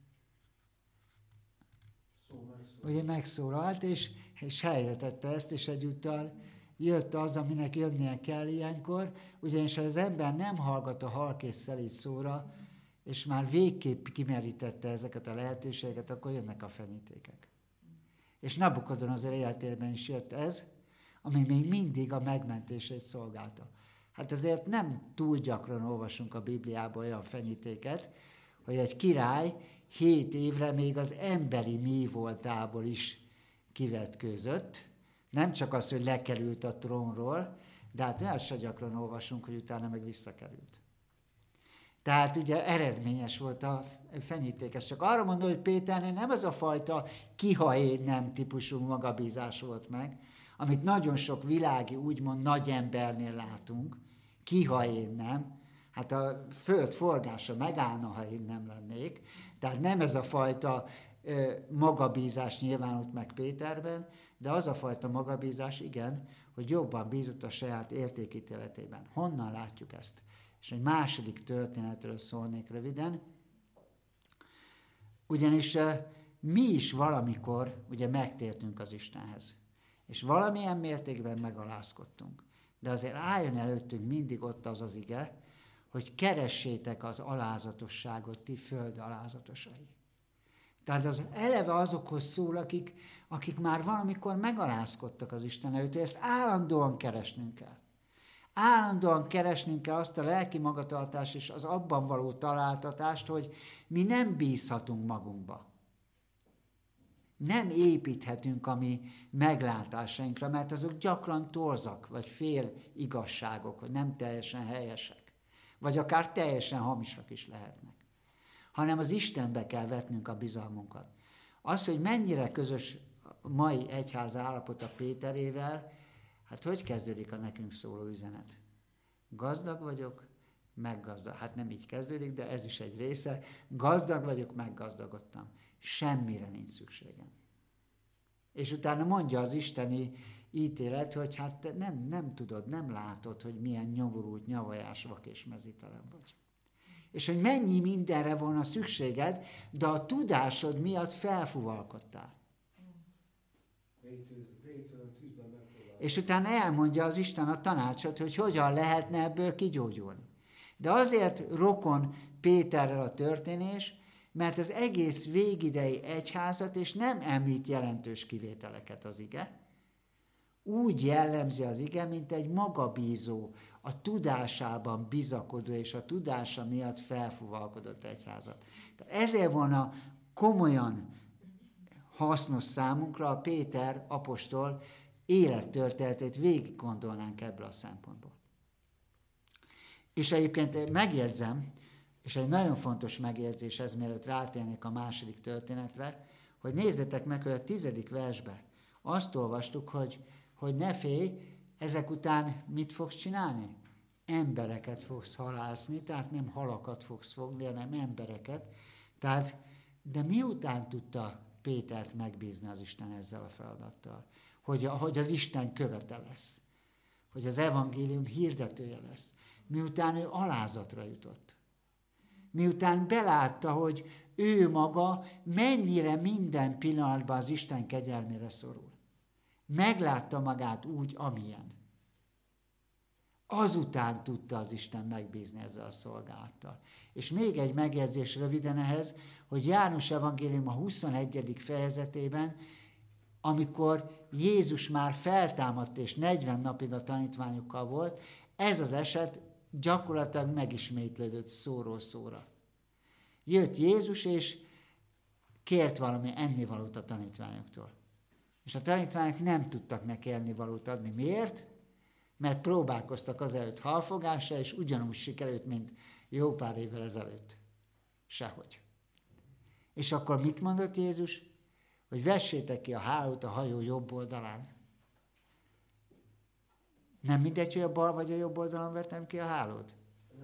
ugye megszólalt, és helyre tette ezt, és egyúttal jött az, aminek jönnie kell ilyenkor, ugyanis ha az ember nem hallgat a halk és szelíd szóra, és már végképp kimerítette ezeket a lehetőségeket, akkor jönnek a fenyítékek. És Nabukodonozor életében is jött ez, ami még mindig a megmentését szolgálta. Hát azért nem túl gyakran olvasunk a Bibliában olyan fenyítéket, hogy egy király 7 évre még az emberi mi voltából is kivetkőzött. Nem csak az, hogy lekerült a trónról, de hát olyan se gyakran olvasunk, hogy utána meg visszakerült. Tehát ugye eredményes volt a fenyítékes. Csak arra mondom, hogy Péternél nem az a fajta ki-ha én nem típusú magabízás volt meg, amit nagyon sok világi, úgymond nagy embernél látunk, ki-ha én nem. Hát a föld forgása megállna, ha én nem lennék. Tehát nem ez a fajta magabízás nyilvánult meg Péterben, de az a fajta magabízás, igen, hogy jobban bízott a saját értékítéletében. Honnan látjuk ezt? És egy második történetről szólnék röviden. Ugyanis mi is valamikor ugye megtértünk az Istenhez. És valamilyen mértékben megalázkodtunk. De azért álljon előttünk mindig ott az az ige, hogy keressétek az alázatosságot, ti föld alázatosai. Tehát az eleve azokhoz szól, akik már valamikor megalázkodtak az Isten előtt, ezt állandóan keresnünk kell. Állandóan keresnünk kell azt a lelki magatartást és az abban való találtatást, hogy mi nem bízhatunk magunkba. Nem építhetünk a mi meglátásainkra, mert azok gyakran torzak, vagy fél igazságok, vagy nem teljesen helyesek, vagy akár teljesen hamisak is lehetnek. Hanem az Istenbe kell vetnünk a bizalmunkat. Az, hogy mennyire közös a mai egyház állapota Péterével, hát hogy kezdődik a nekünk szóló üzenet? Gazdag vagyok, meggazdag. Hát nem így kezdődik, de ez is egy része. Gazdag vagyok, meggazdagodtam. Semmire nincs szükségem. És utána mondja az isteni ítélet, hogy hát te nem tudod, nem látod, hogy milyen nyomorult, nyavajás, vak és mezítelen vagy. És hogy mennyi mindenre volna szükséged, de a tudásod miatt felfúvalkodtál. És utána elmondja az Isten a tanácsot, hogy hogyan lehetne ebből kigyógyulni. De azért rokon Péterrel a történés, mert az egész végidei egyházat, és nem említ jelentős kivételeket az ige, úgy jellemzi az ige, mint egy magabízó, a tudásában bizakodó és a tudása miatt felfúvalkodott egyházat. Ezért volna komolyan hasznos számunkra a Péter apostol élettörténetét végig gondolnánk ebből a szempontból. És egyébként megjegyzem, és egy nagyon fontos megjegyzés ez, mielőtt rátérnék a második történetre, hogy nézzétek meg, hogy a 10. versben azt olvastuk, hogy ne félj, ezek után mit fogsz csinálni? Embereket fogsz halászni, tehát nem halakat fogsz fogni, hanem embereket. Tehát, de miután tudta Pétert megbízni az Isten ezzel a feladattal? Hogy az Isten követe lesz. Hogy az evangélium hirdetője lesz. Miután ő alázatra jutott. Miután belátta, hogy ő maga mennyire minden pillanatban az Isten kegyelmére szorul. Meglátta magát úgy, amilyen. Azután tudta az Isten megbízni ezzel a szolgálattal. És még egy megjegyzés röviden ehhez, hogy János evangélium a 21. fejezetében, amikor Jézus már feltámadt és 40 napig a tanítványokkal volt, ez az eset gyakorlatilag megismétlődött szóról szóra. Jött Jézus, és kért valami ennivalót a tanítványoktól. És a tanítványok nem tudtak neki ennivalót adni. Miért? Mert próbálkoztak azelőtt halfogásra, és ugyanúgy sikerült, mint jó pár évvel ezelőtt. Sehogy. És akkor mit mondott Jézus? Hogy vessétek ki a hálót a hajó jobb oldalán. Nem mindegy, hogy a bal vagy a jobb oldalon vetem ki a hálót?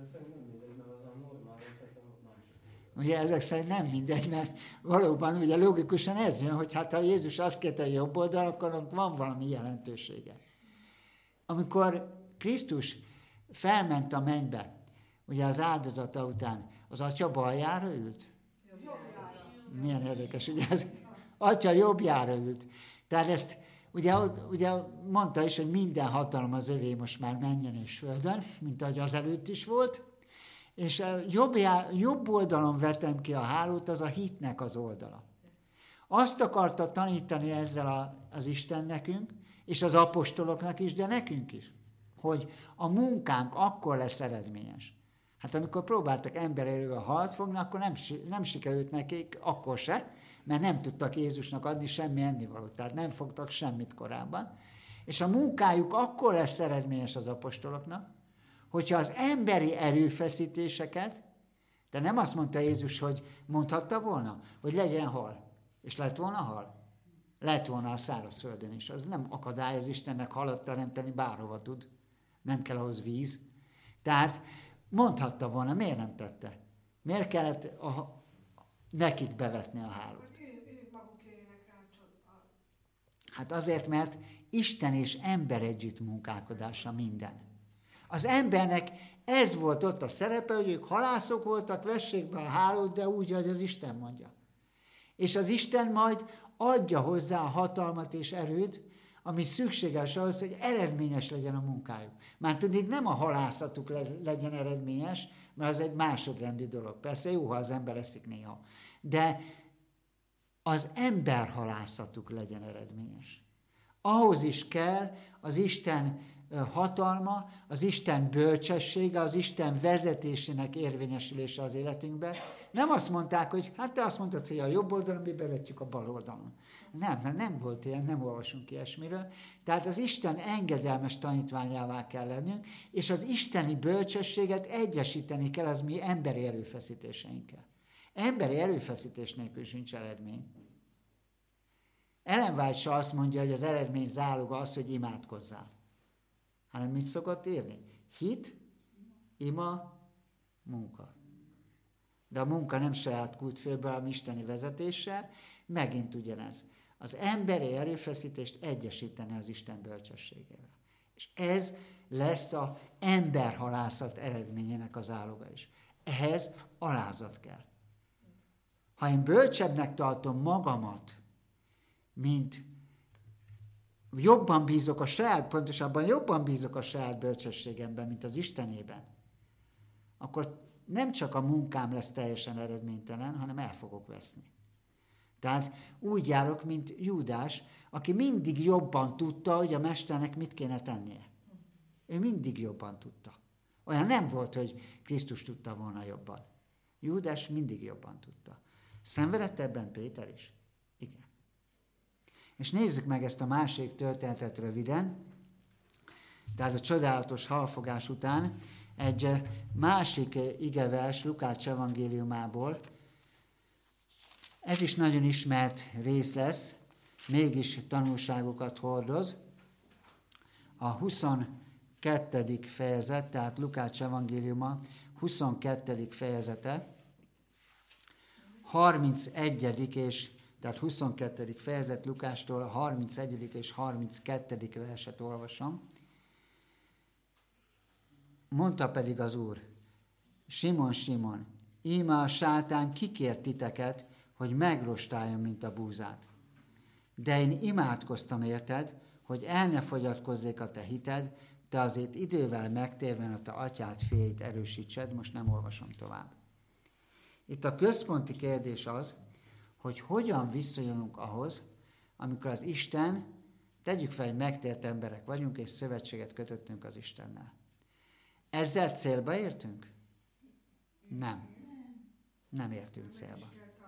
Ugye ezek szerint nem mindegy, mert valóban ugye logikusan ez jön, hogy hát ha Jézus azt kérte, hogy jobb oldal, akkor van valami jelentősége. Amikor Krisztus felment a mennybe, ugye az áldozata után, az Atya baljára ült? Milyen érdekes, ugye az Atya jobbjára ült. Tehát ezt ugye mondta is, hogy minden hatalom az övé most már mennyen és földön, mint ahogy azelőtt is volt, és a jobb oldalon vetem ki a hálót, az a hitnek az oldala. Azt akarta tanítani ezzel az Isten nekünk, és az apostoloknak is, de nekünk is, hogy a munkánk akkor lesz eredményes. Hát amikor próbáltak emberelővel halat fogni, akkor nem sikerült nekik, akkor se, mert nem tudtak Jézusnak adni semmi ennivalót, tehát nem fogtak semmit korábban. És a munkájuk akkor lesz eredményes az apostoloknak, hogyha az emberi erőfeszítéseket, de nem azt mondta Jézus, hogy mondhatta volna, hogy legyen hal. És lett volna hal? Lett volna a szárazföldön is. Az nem akadály az Istennek halat teremteni, bárhova tud. Nem kell ahhoz víz. Tehát mondhatta volna, miért nem tette? Miért kellett nekik bevetni a hálót? Ők maguk jöjjenek rá. Hát azért, mert Isten és ember együtt munkálkodása minden. Az embernek ez volt ott a szerepe, hogy ők halászok voltak, vessék be a hálót, de úgy, hogy az Isten mondja. És az Isten majd adja hozzá a hatalmat és erőt, ami szükséges ahhoz, hogy eredményes legyen a munkájuk. Már tudnék, nem a halászatuk legyen eredményes, mert az egy másodrendű dolog. Persze jó, ha az ember eszik néha. De az ember halászatuk legyen eredményes. Ahhoz is kell az Isten hatalma, az Isten bölcsessége, az Isten vezetésének érvényesülése az életünkben. Nem azt mondták, hogy hát te azt mondtad, hogy a jobb oldalon, mi bevetjük a bal oldalon. Nem volt ilyen, nem olvasunk ilyesmiről. Tehát az Isten engedelmes tanítványává kell lennünk, és az isteni bölcsességet egyesíteni kell az mi emberi erőfeszítéseinkkel. Emberi erőfeszítés nélkül sincs eredmény. Ellen White se azt mondja, hogy az eredmény záloga az, hogy imádkozzál. Hanem mit szokott írni? Hit, ima, munka. De a munka nem saját kútfőből, hanem isteni vezetéssel, megint ugyanez. Az emberi erőfeszítést egyesíteni az Isten bölcsességével. És ez lesz az emberhalászat eredményének az záloga is. Ehhez alázat kell. Ha én bölcsebbnek tartom magamat, mint jobban bízok pontosabban jobban bízok a saját bölcsességemben, mint az Istenében, akkor nem csak a munkám lesz teljesen eredménytelen, hanem el fogok veszni. Tehát úgy járok, mint Júdás, aki mindig jobban tudta, hogy a mesternek mit kéne tennie. Ő mindig jobban tudta. Olyan nem volt, hogy Krisztus tudta volna jobban. Júdás mindig jobban tudta. Szenvedett ebben Péter is? Igen. És nézzük meg ezt a másik történetet röviden. Tehát a csodálatos halfogás után egy másik igevers Lukács evangéliumából. Ez is nagyon ismert rész lesz, mégis tanulságokat hordoz. A 22. fejezet, tehát Lukács evangéliuma 22. fejezete, 31. és tehát 22. fejezet Lukástól, 31. és 32. verset olvasom. Mondta pedig az Úr, Simon, Simon, íme a sátán kikért titeket, hogy megrostáljon, mint a búzát. De én imádkoztam érted, hogy el ne fogyatkozzék a te hited, te azért idővel megtérven a te atyád fiait erősítsed, most nem olvasom tovább. Itt a központi kérdés az, hogy hogyan viszonyulunk ahhoz, amikor az Isten, tegyük fel, hogy megtért emberek vagyunk, és szövetséget kötöttünk az Istennel. Ezzel célba értünk? Nem. Nem értünk célba.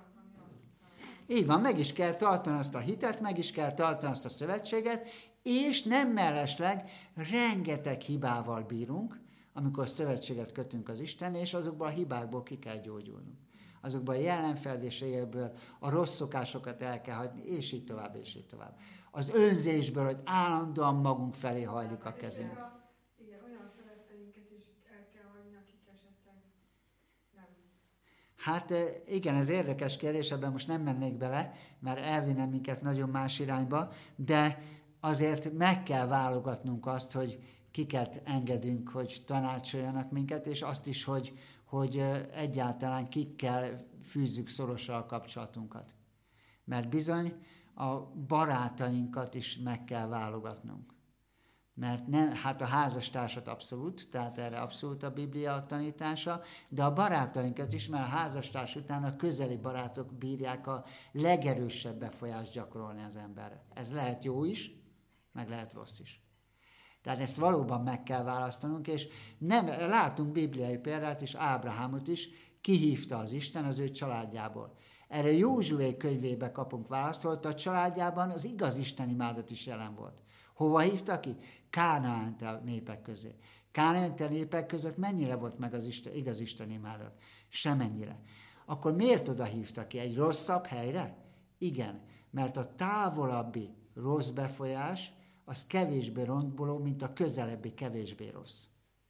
Így van, meg is kell tartani azt a hitet, meg is kell tartani azt a szövetséget, és nem mellesleg rengeteg hibával bírunk, amikor szövetséget kötünk az Istennel, és azokból a hibákból ki kell gyógyulnunk. Azokban a jelenfeldéseiből a rossz szokásokat el kell hagyni, és így tovább, és így tovább. Az önzésből, hogy állandóan magunk felé hajlik a kezünk. Igen, olyan szeretteinket is el kell hagyni, akik esetleg nem. Hát igen, ez érdekes kérdés, ebben most nem mennék bele, mert elvinne minket nagyon más irányba, de azért meg kell válogatnunk azt, hogy kiket engedünk, hogy tanácsoljanak minket, és azt is, hogy egyáltalán kikkel fűzzük szorosra a kapcsolatunkat. Mert bizony a barátainkat is meg kell válogatnunk. Mert nem, hát a házastársat abszolút, tehát erre abszolút a Biblia tanítása, de a barátainkat is, mert a házastárs után a közeli barátok bírják a legerősebb befolyást gyakorolni az emberre. Ez lehet jó is, meg lehet rossz is. Tehát ezt valóban meg kell választanunk, és nem, látunk bibliai példát is, Ábrahámot is kihívta az Isten az ő családjából. Erre Józsué könyvébe kapunk választ, hogy a családjában az igaz istenimádat is jelen volt. Hova hívta ki? Kánaánta népek közé. Kánaánta népek között mennyire volt meg az igaz istenimádat? Semennyire. Akkor miért oda hívta ki? Egy rosszabb helyre? Igen, mert a távolabbi rossz befolyás az kevésbé romboló, mint a közelebbi kevésbé rossz.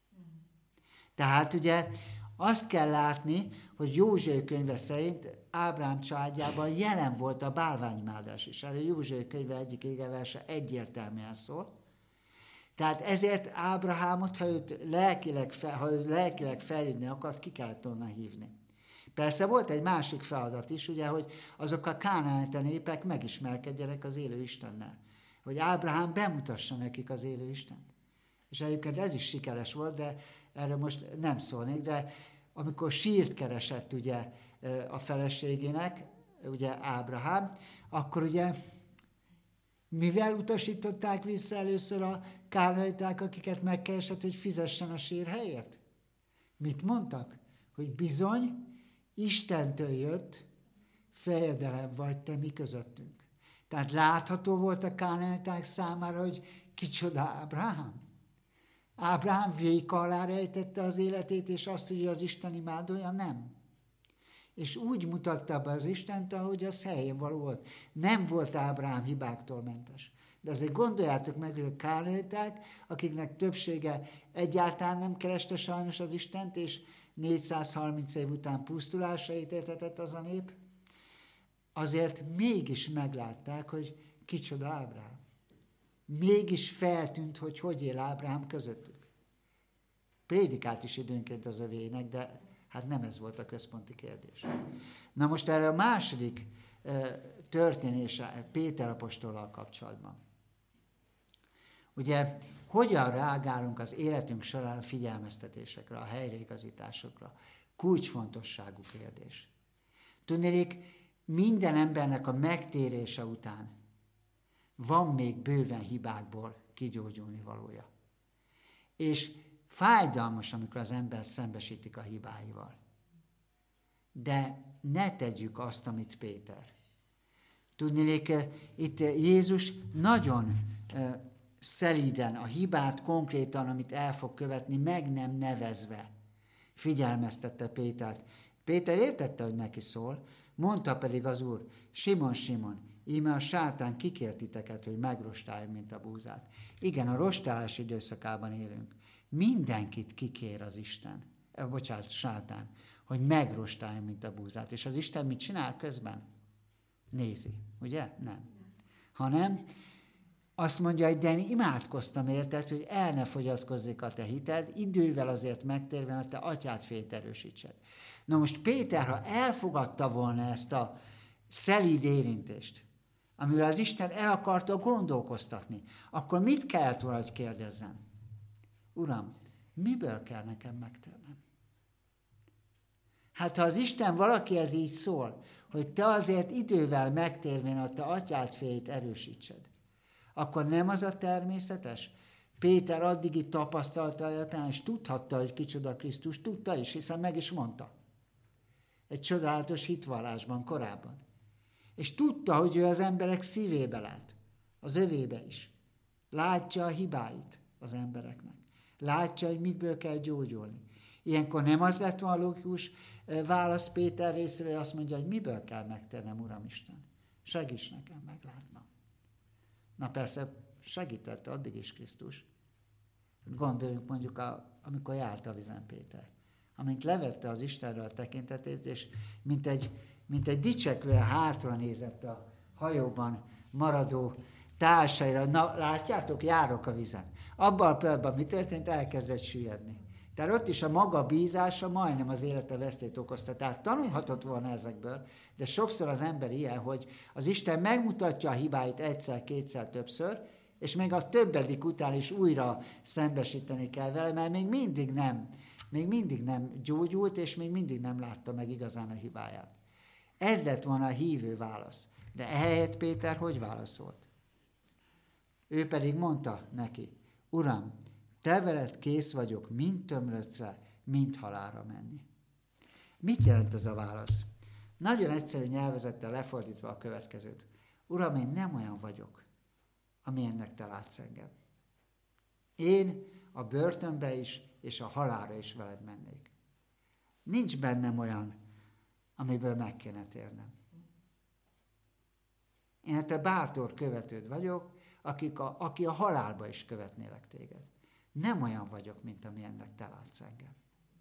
Tehát ugye azt kell látni, hogy Józsué könyve szerint Ábrahám családjában jelen volt a bálványimádás is. Erről Józsué könyve egyik égeverse egyértelműen szól. Tehát ezért Ábrahámot, ha őt lelkileg feljönni akart, ki kellett volna hívni. Persze volt egy másik feladat is, ugye, hogy azok a kánaánita népek megismerkedjenek az élő Istennel. Hogy Ábrahám bemutassa nekik az élő Istent. És egyébként ez is sikeres volt, de erről most nem szólnék, de amikor sírt keresett ugye a feleségének, ugye Ábrahám, akkor ugye mivel utasították vissza először a kánaaniták, akiket megkeresett, hogy fizessen a sírhelyért? Mit mondtak? Hogy bizony, Istentől jött, fejedelem vagy te mi közöttünk. Tehát látható volt a kánaaniták számára, hogy kicsoda Ábrahám. Ábrahám véka alá rejtette az életét, és azt, hogy az Isten imádója, nem. És úgy mutatta be az Istent, ahogy az helyén való volt. Nem volt Ábrahám hibáktól mentes. De azért gondoljátok meg, hogy a kánaaniták, akiknek többsége egyáltalán nem kereste sajnos az Istent, és 430 év után pusztulásra ítéltetett az a nép, azért mégis meglátták, hogy kicsoda Ábrahám. Mégis feltűnt, hogy él Ábrahám közöttük. Prédikált is időnként az övének, de hát nem ez volt a központi kérdés. Na most erre a második történése Péter apostollal kapcsolatban. Ugye, hogyan reagálunk az életünk során a figyelmeztetésekre, a helyreigazításokra? Kulcsfontosságú kérdés. Tudnék, minden embernek a megtérése után van még bőven hibákból kigyógyulni valója. És fájdalmas, amikor az embert szembesítik a hibáival. De ne tegyük azt, amit Péter. Tudnék, itt Jézus nagyon szelíden a hibát konkrétan, amit el fog követni, meg nem nevezve figyelmeztette Pétert. Péter értette, hogy neki szól, mondta pedig az Úr, Simon, Simon, íme a sátán kikért titeket, hogy megrostálj, mint a búzát. Igen, a rostálás időszakában élünk. Mindenkit kikér az Isten, sátán, hogy megrostálj, mint a búzát. És az Isten mit csinál közben? Nézi, ugye? Nem. Hanem azt mondja, hogy de én imádkoztam érted, hogy el ne fogyatkozzék a te hited, idővel azért megtérve, a te atyád fét erősítsed. Na most Péter, ha elfogadta volna ezt a szelíd érintést, amivel az Isten el akarta gondolkoztatni, akkor mit kellett volna, hogy kérdezzen? Uram, miből kell nekem megtérnem? Hát ha az Isten valakihez így szól, hogy te azért idővel megtérvén a te atyád féjét erősítsed, akkor nem az a természetes? Péter addigi tapasztalata alapján, és tudhatta, hogy kicsoda Krisztus, tudta is, hiszen meg is mondta. Egy csodálatos hitvallásban korábban. És tudta, hogy ő az emberek szívébe lát, az övébe is. Látja a hibáit az embereknek. Látja, hogy mikből kell gyógyulni. Ilyenkor nem az lett volna logikus válasz Péter részéről, azt mondja, hogy miből kell megtennem, Uramisten. Segíts nekem meglátnom. Na persze, segítette addig is Krisztus. Gondoljunk mondjuk, amikor járt a vizen Péter. Amint levette az Istenről a tekintetét, és mint egy dicsekvően hátra nézett a hajóban maradó társaira. Na, látjátok, járok a vizen. Abban a pillanatban mi történt? Elkezdett süllyedni. Tehát ott is a maga bízása majdnem az élete vesztét okozta. Tehát tanulhatott volna ezekből, de sokszor az ember ilyen, hogy az Isten megmutatja a hibáit egyszer, kétszer, többször, és még a többedik után is újra szembesíteni kell vele, mert még mindig nem gyógyult, és még mindig nem látta meg igazán a hibáját. Ez lett volna a hívő válasz. De ehelyett Péter hogy válaszolt? Ő pedig mondta neki, Uram, te veled kész vagyok mind tömlöcre, mind halálra menni. Mit jelent ez a válasz? Nagyon egyszerű nyelvezettel lefordítva a következőt. Uram, én nem olyan vagyok, amilyennek te látsz engem. Én a börtönbe is, és a halálra is veled mennék. Nincs bennem olyan, amiből meg kéne térnem. Én a te bátor követőd vagyok, aki a halálba is követnélek téged. Nem olyan vagyok, mint amilyennek te látsz engem.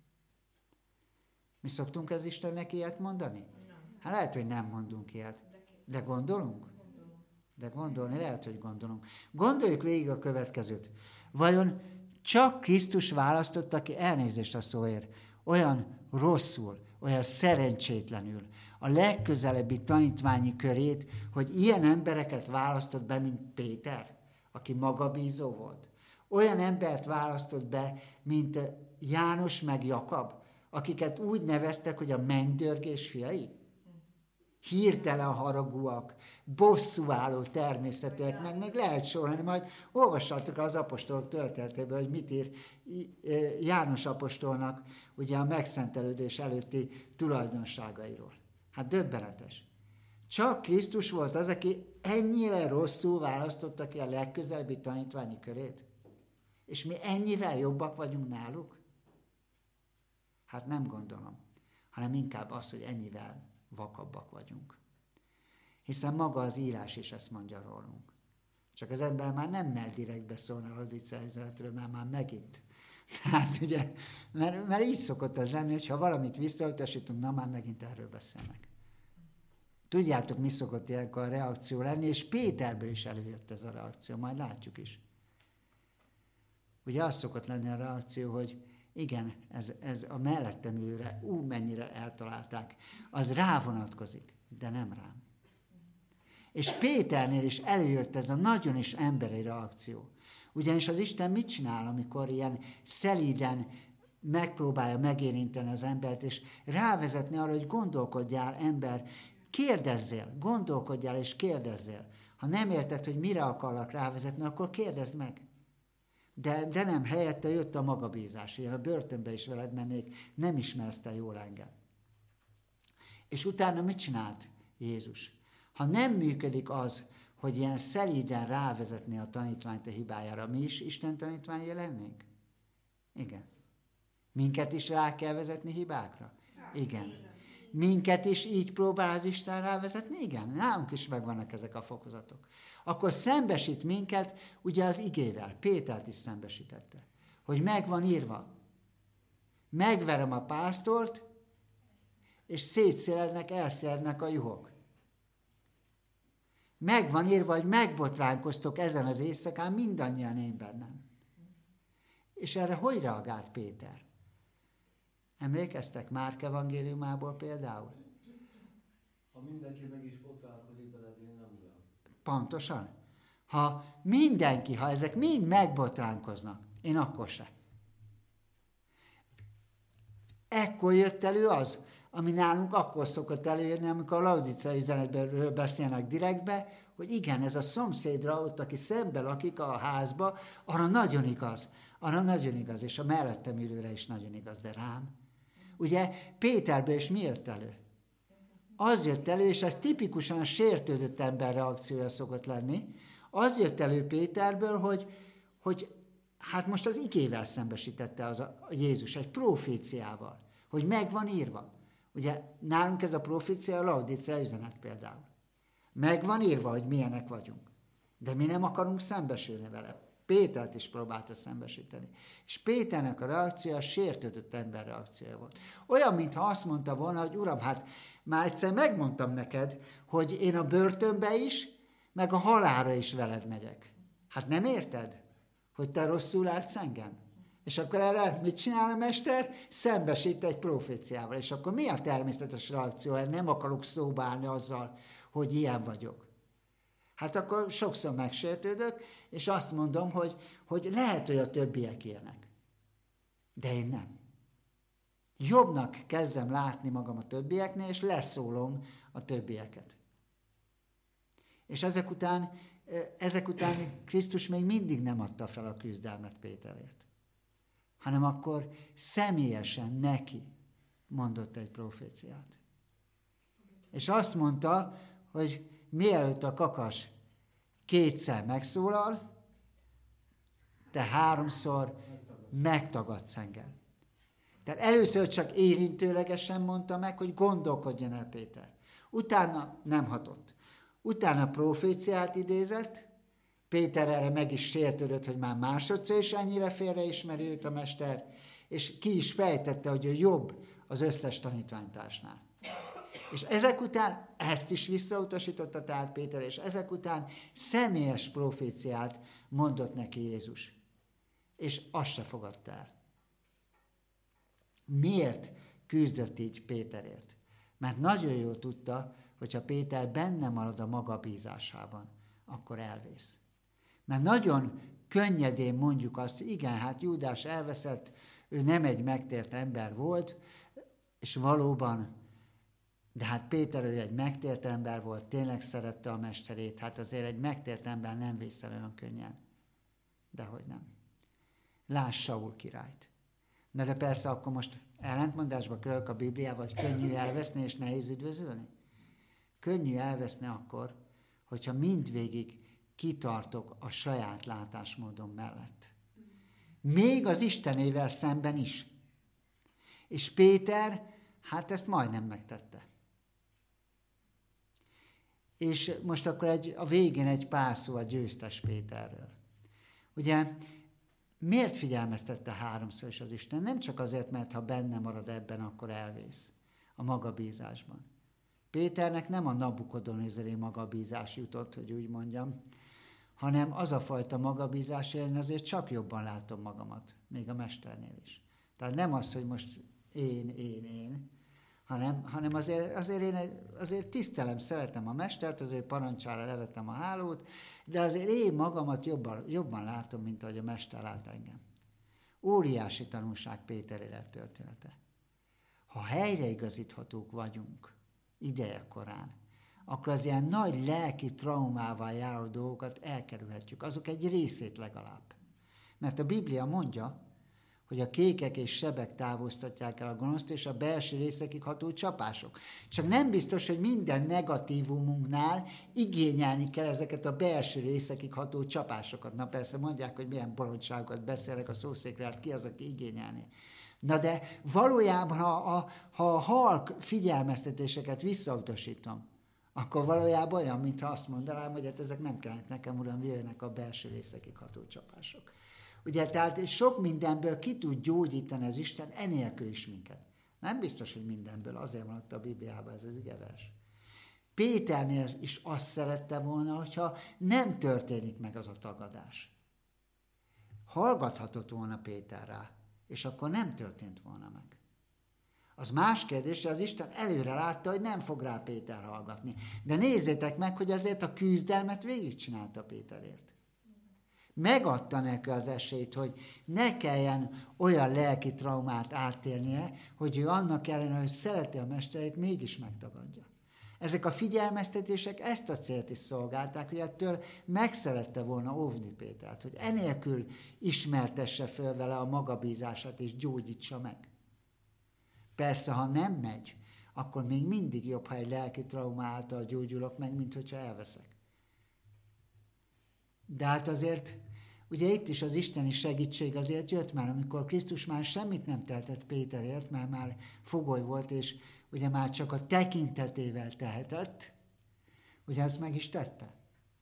Mi szoktunk ez Istennek ilyet mondani? Hát lehet, hogy nem mondunk ilyet. De gondolunk? De gondolni lehet, hogy gondolunk. Gondoljuk végig a következőt. Vajon csak Krisztus választotta ki, elnézést a szóért, olyan rosszul, olyan szerencsétlenül a legközelebbi tanítványi körét, hogy ilyen embereket választott be, mint Péter, aki magabízó volt. Olyan embert választott be, mint János meg Jakab, akiket úgy neveztek, hogy a mennydörgés fiai. hirtelen haragúak, bosszúálló természetűek, meg még lehet sorolni, majd olvassátok az apostolok történetéből, hogy mit ír János apostolnak ugye a megszentelődés előtti tulajdonságairól. Hát döbbenetes. Csak Krisztus volt az, aki ennyire rosszul választotta ki a legközelebbi tanítványi körét? És mi ennyivel jobbak vagyunk náluk? Hát nem gondolom, hanem inkább az, hogy ennyivel vakabbak vagyunk. Hiszen maga az írás is ezt mondja rólunk. Csak az ember már nem mer direkt beszólni a Laodicea üzenetről, mert már megint. Tehát ugye, mert így szokott az lenni, hogy ha valamit visszautasítunk, na már megint erről beszélnek. Tudjátok, mi szokott ilyenkor a reakció lenni, és Péterből is előjött ez a reakció, majd látjuk is. Ugye az szokott lenni a reakció, hogy igen, ez a mellettem ülőre, mennyire eltalálták, az rá vonatkozik, de nem rám. És Péternél is előjött ez a nagyon is emberi reakció. Ugyanis az Isten mit csinál, amikor ilyen szelíden megpróbálja megérinteni az embert, és rávezetni arra, hogy gondolkodjál, ember, kérdezzél, gondolkodjál és kérdezzél. Ha nem érted, hogy mire akarlak rávezetni, akkor kérdezd meg. De nem, helyette jött a magabízás. Ilyen a börtönbe is veled mennék, nem ismersz te jól engem. És utána mit csinált Jézus? Ha nem működik az, hogy ilyen szelíden rávezetni a tanítványt a hibájára, mi is Isten tanítványai lennénk? Igen. Minket is rá kell vezetni hibákra? Igen. Minket is így próbál az Isten rávezetni? Igen. Nálunk is megvannak ezek a fokozatok. Akkor szembesít minket ugye az igével. Pétert is szembesítette. Hogy meg van írva. Megverem a pásztort, és szétszélednek, elszélednek a juhok. Meg van írva, hogy megbotránkoztok ezen az éjszakán mindannyian én bennem. És erre hogy reagált Péter? Emlékeztek Márk evangéliumából például? Ha mindenki meg is botránkozik veled, én nem uram. Pontosan. Ha ezek mind megbotránkoznak, én akkor se. Ekkor jött elő az, ami nálunk akkor szokott előjönni, amikor a Laodicea üzenetről beszélnek direktbe, hogy igen, ez a szomszédra ott, aki szembe lakik a házba, arra nagyon igaz, és a mellettem ülőre is nagyon igaz, de rám. Ugye Péterből is mi jött elő? Az jött elő, és ez tipikusan a sértődött ember reakciója szokott lenni, az jött elő Péterből, hogy hát most az igével szembesítette a Jézus, egy proféciával, hogy meg van írva. Ugye nálunk ez a profécia a Laodicea üzenet például. Meg van írva, hogy milyenek vagyunk. De mi nem akarunk szembesülni vele. Pétert is próbálta szembesíteni. És Péternek a reakciója a sértődött ember reakciója volt. Olyan, mintha azt mondta volna, hogy Uram, hát már egyszer megmondtam neked, hogy én a börtönbe is, meg a halálra is veled megyek. Hát nem érted, hogy te rosszul látsz engem? És akkor erre mit csinál a mester? Szembesít egy proféciával. És akkor mi a természetes reakció? Nem akarok szóba állni azzal, hogy ilyen vagyok. Hát akkor sokszor megsértődök, és azt mondom, hogy lehet, hogy a többiek ilyenek. De én nem. Jobbnak kezdem látni magam a többieknél, és leszólom a többieket. És ezek után Krisztus még mindig nem adta fel a küzdelmet Péterért, hanem akkor személyesen neki mondott egy proféciát. És azt mondta, hogy mielőtt a kakas kétszer megszólal, te háromszor megtagadsz engem. Tehát először csak érintőlegesen mondta meg, hogy gondolkodjon el Péter. Utána nem hatott. Utána proféciát idézett, Péter erre meg is sértődött, hogy már másodszor is ennyire félreismeri őt a mester, és ki is fejtette, hogy ő jobb az összes tanítványtársnál. És ezek után ezt is visszautasította tehát Péter, és ezek után személyes proféciát mondott neki Jézus. És azt se fogadta el. Miért küzdött így Péterért? Mert nagyon jól tudta, hogyha Péter benne marad a maga bízásában, akkor elvész. Mert nagyon könnyedén mondjuk azt, hogy igen, hát Júdás elveszett, ő nem egy megtért ember volt, és valóban De hát Péter ő egy megtért ember volt, tényleg szerette a mesterét, hát azért egy megtért ember nem vészel olyan könnyen. Dehogy nem. Lásd Saul királyt. Na de persze akkor most ellentmondásba kerülök a Bibliával, hogy könnyű elveszni és nehéz üdvözölni? Könnyű elveszni akkor, hogyha mindvégig kitartok a saját látásmódom mellett. Még az Istenével szemben is. És Péter, hát ezt majdnem megtette. És most akkor a végén egy pár szó a győztes Péterről. Ugye, miért figyelmeztette háromszor is az Isten? Nem csak azért, mert ha benne marad ebben, akkor elvész a magabízásban. Péternek nem a Nabukodonozori magabízás jutott, hogy úgy mondjam, hanem az a fajta magabízás, hogy én azért csak jobban látom magamat, még a mesternél is. Tehát nem az, hogy most én, hanem azért tisztelem, szeretem a mestert, az ő parancsára levetem a hálót, de azért én magamat jobban látom, mint ahogy a mester lát engem. Óriási tanulság Péter élettörténete. Ha helyreigazíthatók vagyunk ideje korán, akkor az ilyen nagy lelki traumával járó dolgokat elkerülhetjük. Azok egy részét legalább. Mert a Biblia mondja, hogy a kékek és sebek távoztatják el a gonoszt, és a belső részekig ható csapások. Csak nem biztos, hogy minden negatívumunknál igényelni kell ezeket a belső részekig ható csapásokat. Na persze mondják, hogy milyen bolondságokat beszélek a szószékre, hát ki az, aki igényelni. Na de valójában, ha a halk figyelmeztetéseket visszautasítom, akkor valójában olyan, mintha azt mondanám, hogy hát ezek nem kellnek nekem, uram, jöjjenek a belső részekig ható csapások. Ugye, tehát sok mindenből ki tud gyógyítani az Isten, enélkül is minket. Nem biztos, hogy mindenből, azért van ott a Bibliában ez az igevers. Péternél is azt szerette volna, hogyha nem történik meg az a tagadás. Hallgathatott volna Péter rá, és akkor nem történt volna meg. Az más kérdés, hogy az Isten előre látta, hogy nem fog rá Péter hallgatni. De nézzétek meg, hogy azért a küzdelmet végigcsinálta Péterért. Megadta neki az esélyt, hogy ne kelljen olyan lelki traumát átélnie, hogy ő annak ellenére, hogy szereti a mesterét, mégis megtagadja. Ezek a figyelmeztetések ezt a célt is szolgálták, hogy ettől megszerette volna óvni Pétert, hogy enélkül ismertesse föl vele a magabízását és gyógyítsa meg. Persze, ha nem megy, akkor még mindig jobb, ha egy lelki trauma által gyógyulok meg, mint hogyha elveszek. De hát azért, ugye itt is az isteni segítség azért jött már, amikor Krisztus már semmit nem tehetett Péterért, mert már fogoly volt, és ugye már csak a tekintetével tehetett, ugye ezt meg is tette.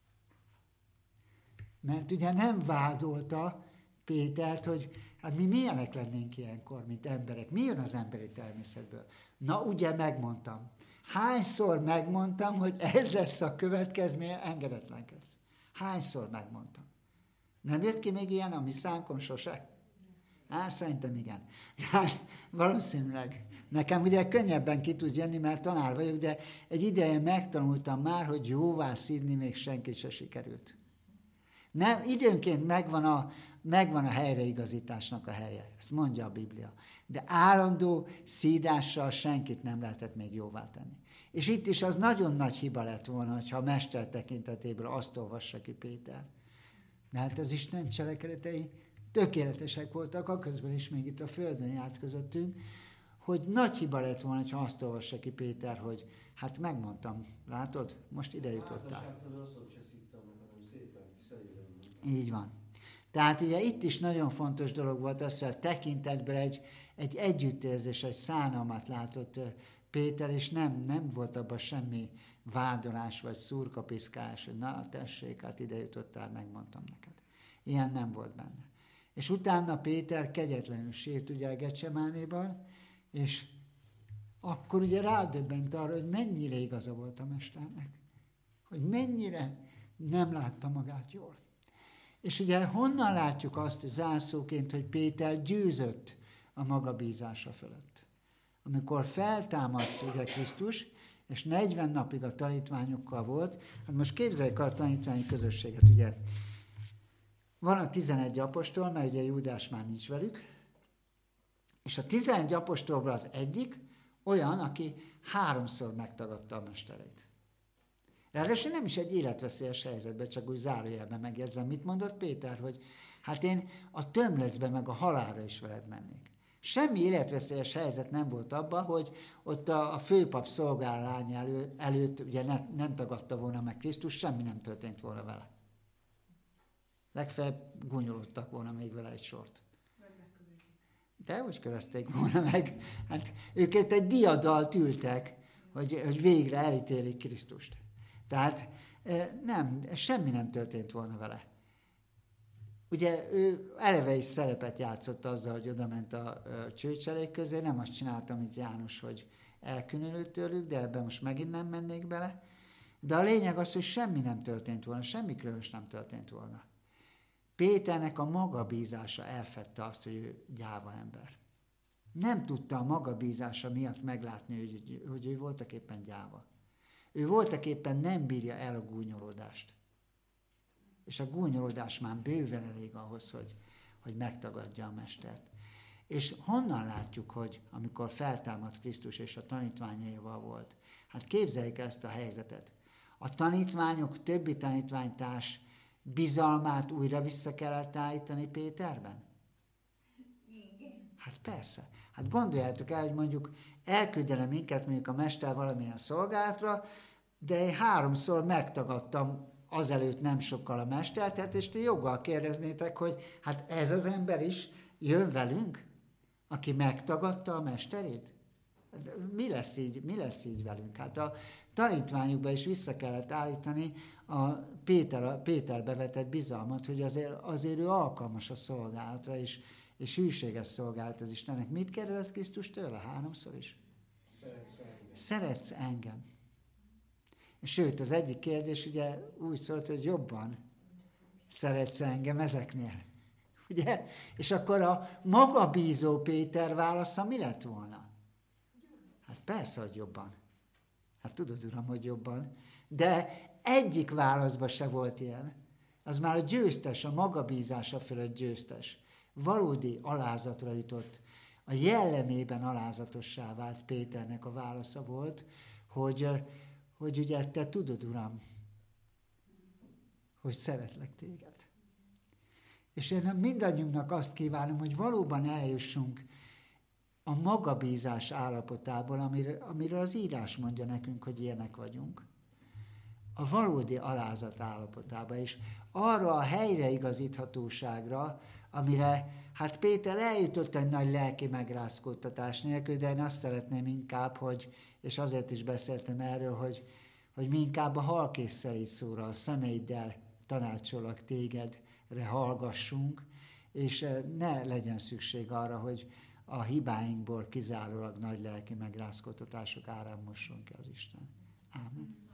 Mert ugye nem vádolta Pétert, hogy hát mi milyenek lennénk ilyenkor, mint emberek. Mi jön az emberi természetből? Na, ugye megmondtam. Hányszor megmondtam, hogy ez lesz a következménye, engedetlenkedsz. Hányszor megmondtam? Nem jött ki még ilyen a mi szánkon sose? Hát szerintem igen. Hát valószínűleg. Nekem ugye könnyebben ki tud jönni, mert tanár vagyok, de egy ideje megtanultam már, hogy jóvá szídni még senki se sikerült. Nem, időnként megvan a helyreigazításnak a helye. Ezt mondja a Biblia. De állandó szídással senkit nem lehetett még jóvá tenni. És itt is az nagyon nagy hiba lett volna, hogyha a mester tekintetéből azt olvassa ki Péter. De hát az Isten cselekedetei tökéletesek voltak, aközben is még itt a földön járt közöttünk, hogy nagy hiba lett volna, ha azt olvassa ki Péter, hogy hát megmondtam, látod, most ide jutottál. Így van. Tehát ugye itt is nagyon fontos dolog volt az, hogy a tekintetben egy együttérzés, egy szánalmat látott Péter, és nem volt abban semmi vádolás vagy szurkapiszkálás, hogy na tessék, hát ide jutottál, megmondtam neked. Ilyen nem volt benne. És utána Péter kegyetlenül sírt ugye a Gecsemánéban, és akkor ugye rádöbbent arra, hogy mennyire igaza volt a mesternek. Hogy mennyire nem látta magát jól. És ugye honnan látjuk azt zászlóként, hogy Péter győzött a magabízása fölött? Amikor feltámadt ugye Krisztus, és 40 napig a tanítványokkal volt, hát most képzeljük a tanítványi közösséget, ugye van a 11 apostol, mert ugye Júdás már nincs velük, és a 11 apostolból az egyik, Olyan, aki 3-szor megtagadta a mesterét. Ráadásul nem is egy életveszélyes helyzetben, csak úgy zárójelben megjegyzem, mit mondott Péter, hogy hát én a tömlecbe meg a halálra is veled mennék. Semmi életveszélyes helyzet nem volt abban, hogy ott a főpap szolgálány előtt ugye nem tagadta volna meg Krisztus, semmi nem történt volna vele. Legfeljebb gúnyolódtak volna még vele egy sort. De hogy kövezték volna meg? Hát őket egy diadalt ültek, hogy végre elítélik Krisztust. Tehát semmi nem történt volna vele. Ugye ő eleve is szerepet játszott azzal, hogy odament a csőcselék közé, nem azt csinálta, mint János, hogy elkülönült tőlük, de ebben most megint nem mennék bele. De a lényeg az, hogy semmi nem történt volna, semmi különös nem történt volna. Péternek a magabízása elfedte azt, hogy ő gyáva ember. Nem tudta a magabízása miatt meglátni, hogy ő voltak éppen gyáva. Ő voltak éppen nem bírja el a gúnyolódást. És a gúnyolódás már bőven elég ahhoz, hogy megtagadja a mestert. És honnan látjuk, hogy amikor feltámad Krisztus és a tanítványaival volt? Hát képzeljük ezt a helyzetet. A tanítványok, többi tanítványtárs bizalmát újra vissza kellett állítani Péterben? Igen. Hát persze. Hát gondoljátok el, hogy mondjuk elküldene minket mondjuk a mester valamilyen szolgálatra, de én 3-szor megtagadtam azelőtt nem sokkal a mestert, és ti joggal kérdeznétek, hogy hát ez az ember is jön velünk, aki megtagadta a mesterét? Mi lesz így velünk? Hát a tanítványukba is vissza kellett állítani a Péterbe vetett bizalmat, hogy azért ő alkalmas a szolgálatra, és hűséges szolgálat az Istennek. Mit kérdezett Krisztus tőle? 3-szor is? Szeretsz engem. Sőt, az egyik kérdés ugye úgy szólt, hogy jobban szeretsz engem ezeknél. Ugye? És akkor a magabízó Péter válasza mi lett volna? Hát persze, hogy jobban. Hát tudod, Uram, hogy jobban. De egyik válaszban se volt ilyen. Az már a győztes, a magabízása fölött győztes. Valódi alázatra jutott. A jellemében alázatossá vált Péternek a válasza volt, hogy ugye te tudod, Uram, hogy szeretlek téged. És én mindannyiunknak azt kívánom, hogy valóban eljussunk a magabízás állapotából, amiről az írás mondja nekünk, hogy ilyenek vagyunk, a valódi alázat állapotába, és arra a helyreigazíthatóságra, amire hát Péter eljutott egy nagy lelki megrázkódtatás nélkül, de én azt szeretném inkább, és azért is beszéltem erről, hogy mi inkább a halkészszer szóra, a szemeiddel tanácsolak tégedre hallgassunk, és ne legyen szükség arra, hogy a hibáinkból kizárólag nagy lelki megrázkódtatások árán mosson ki az Isten. Ámen.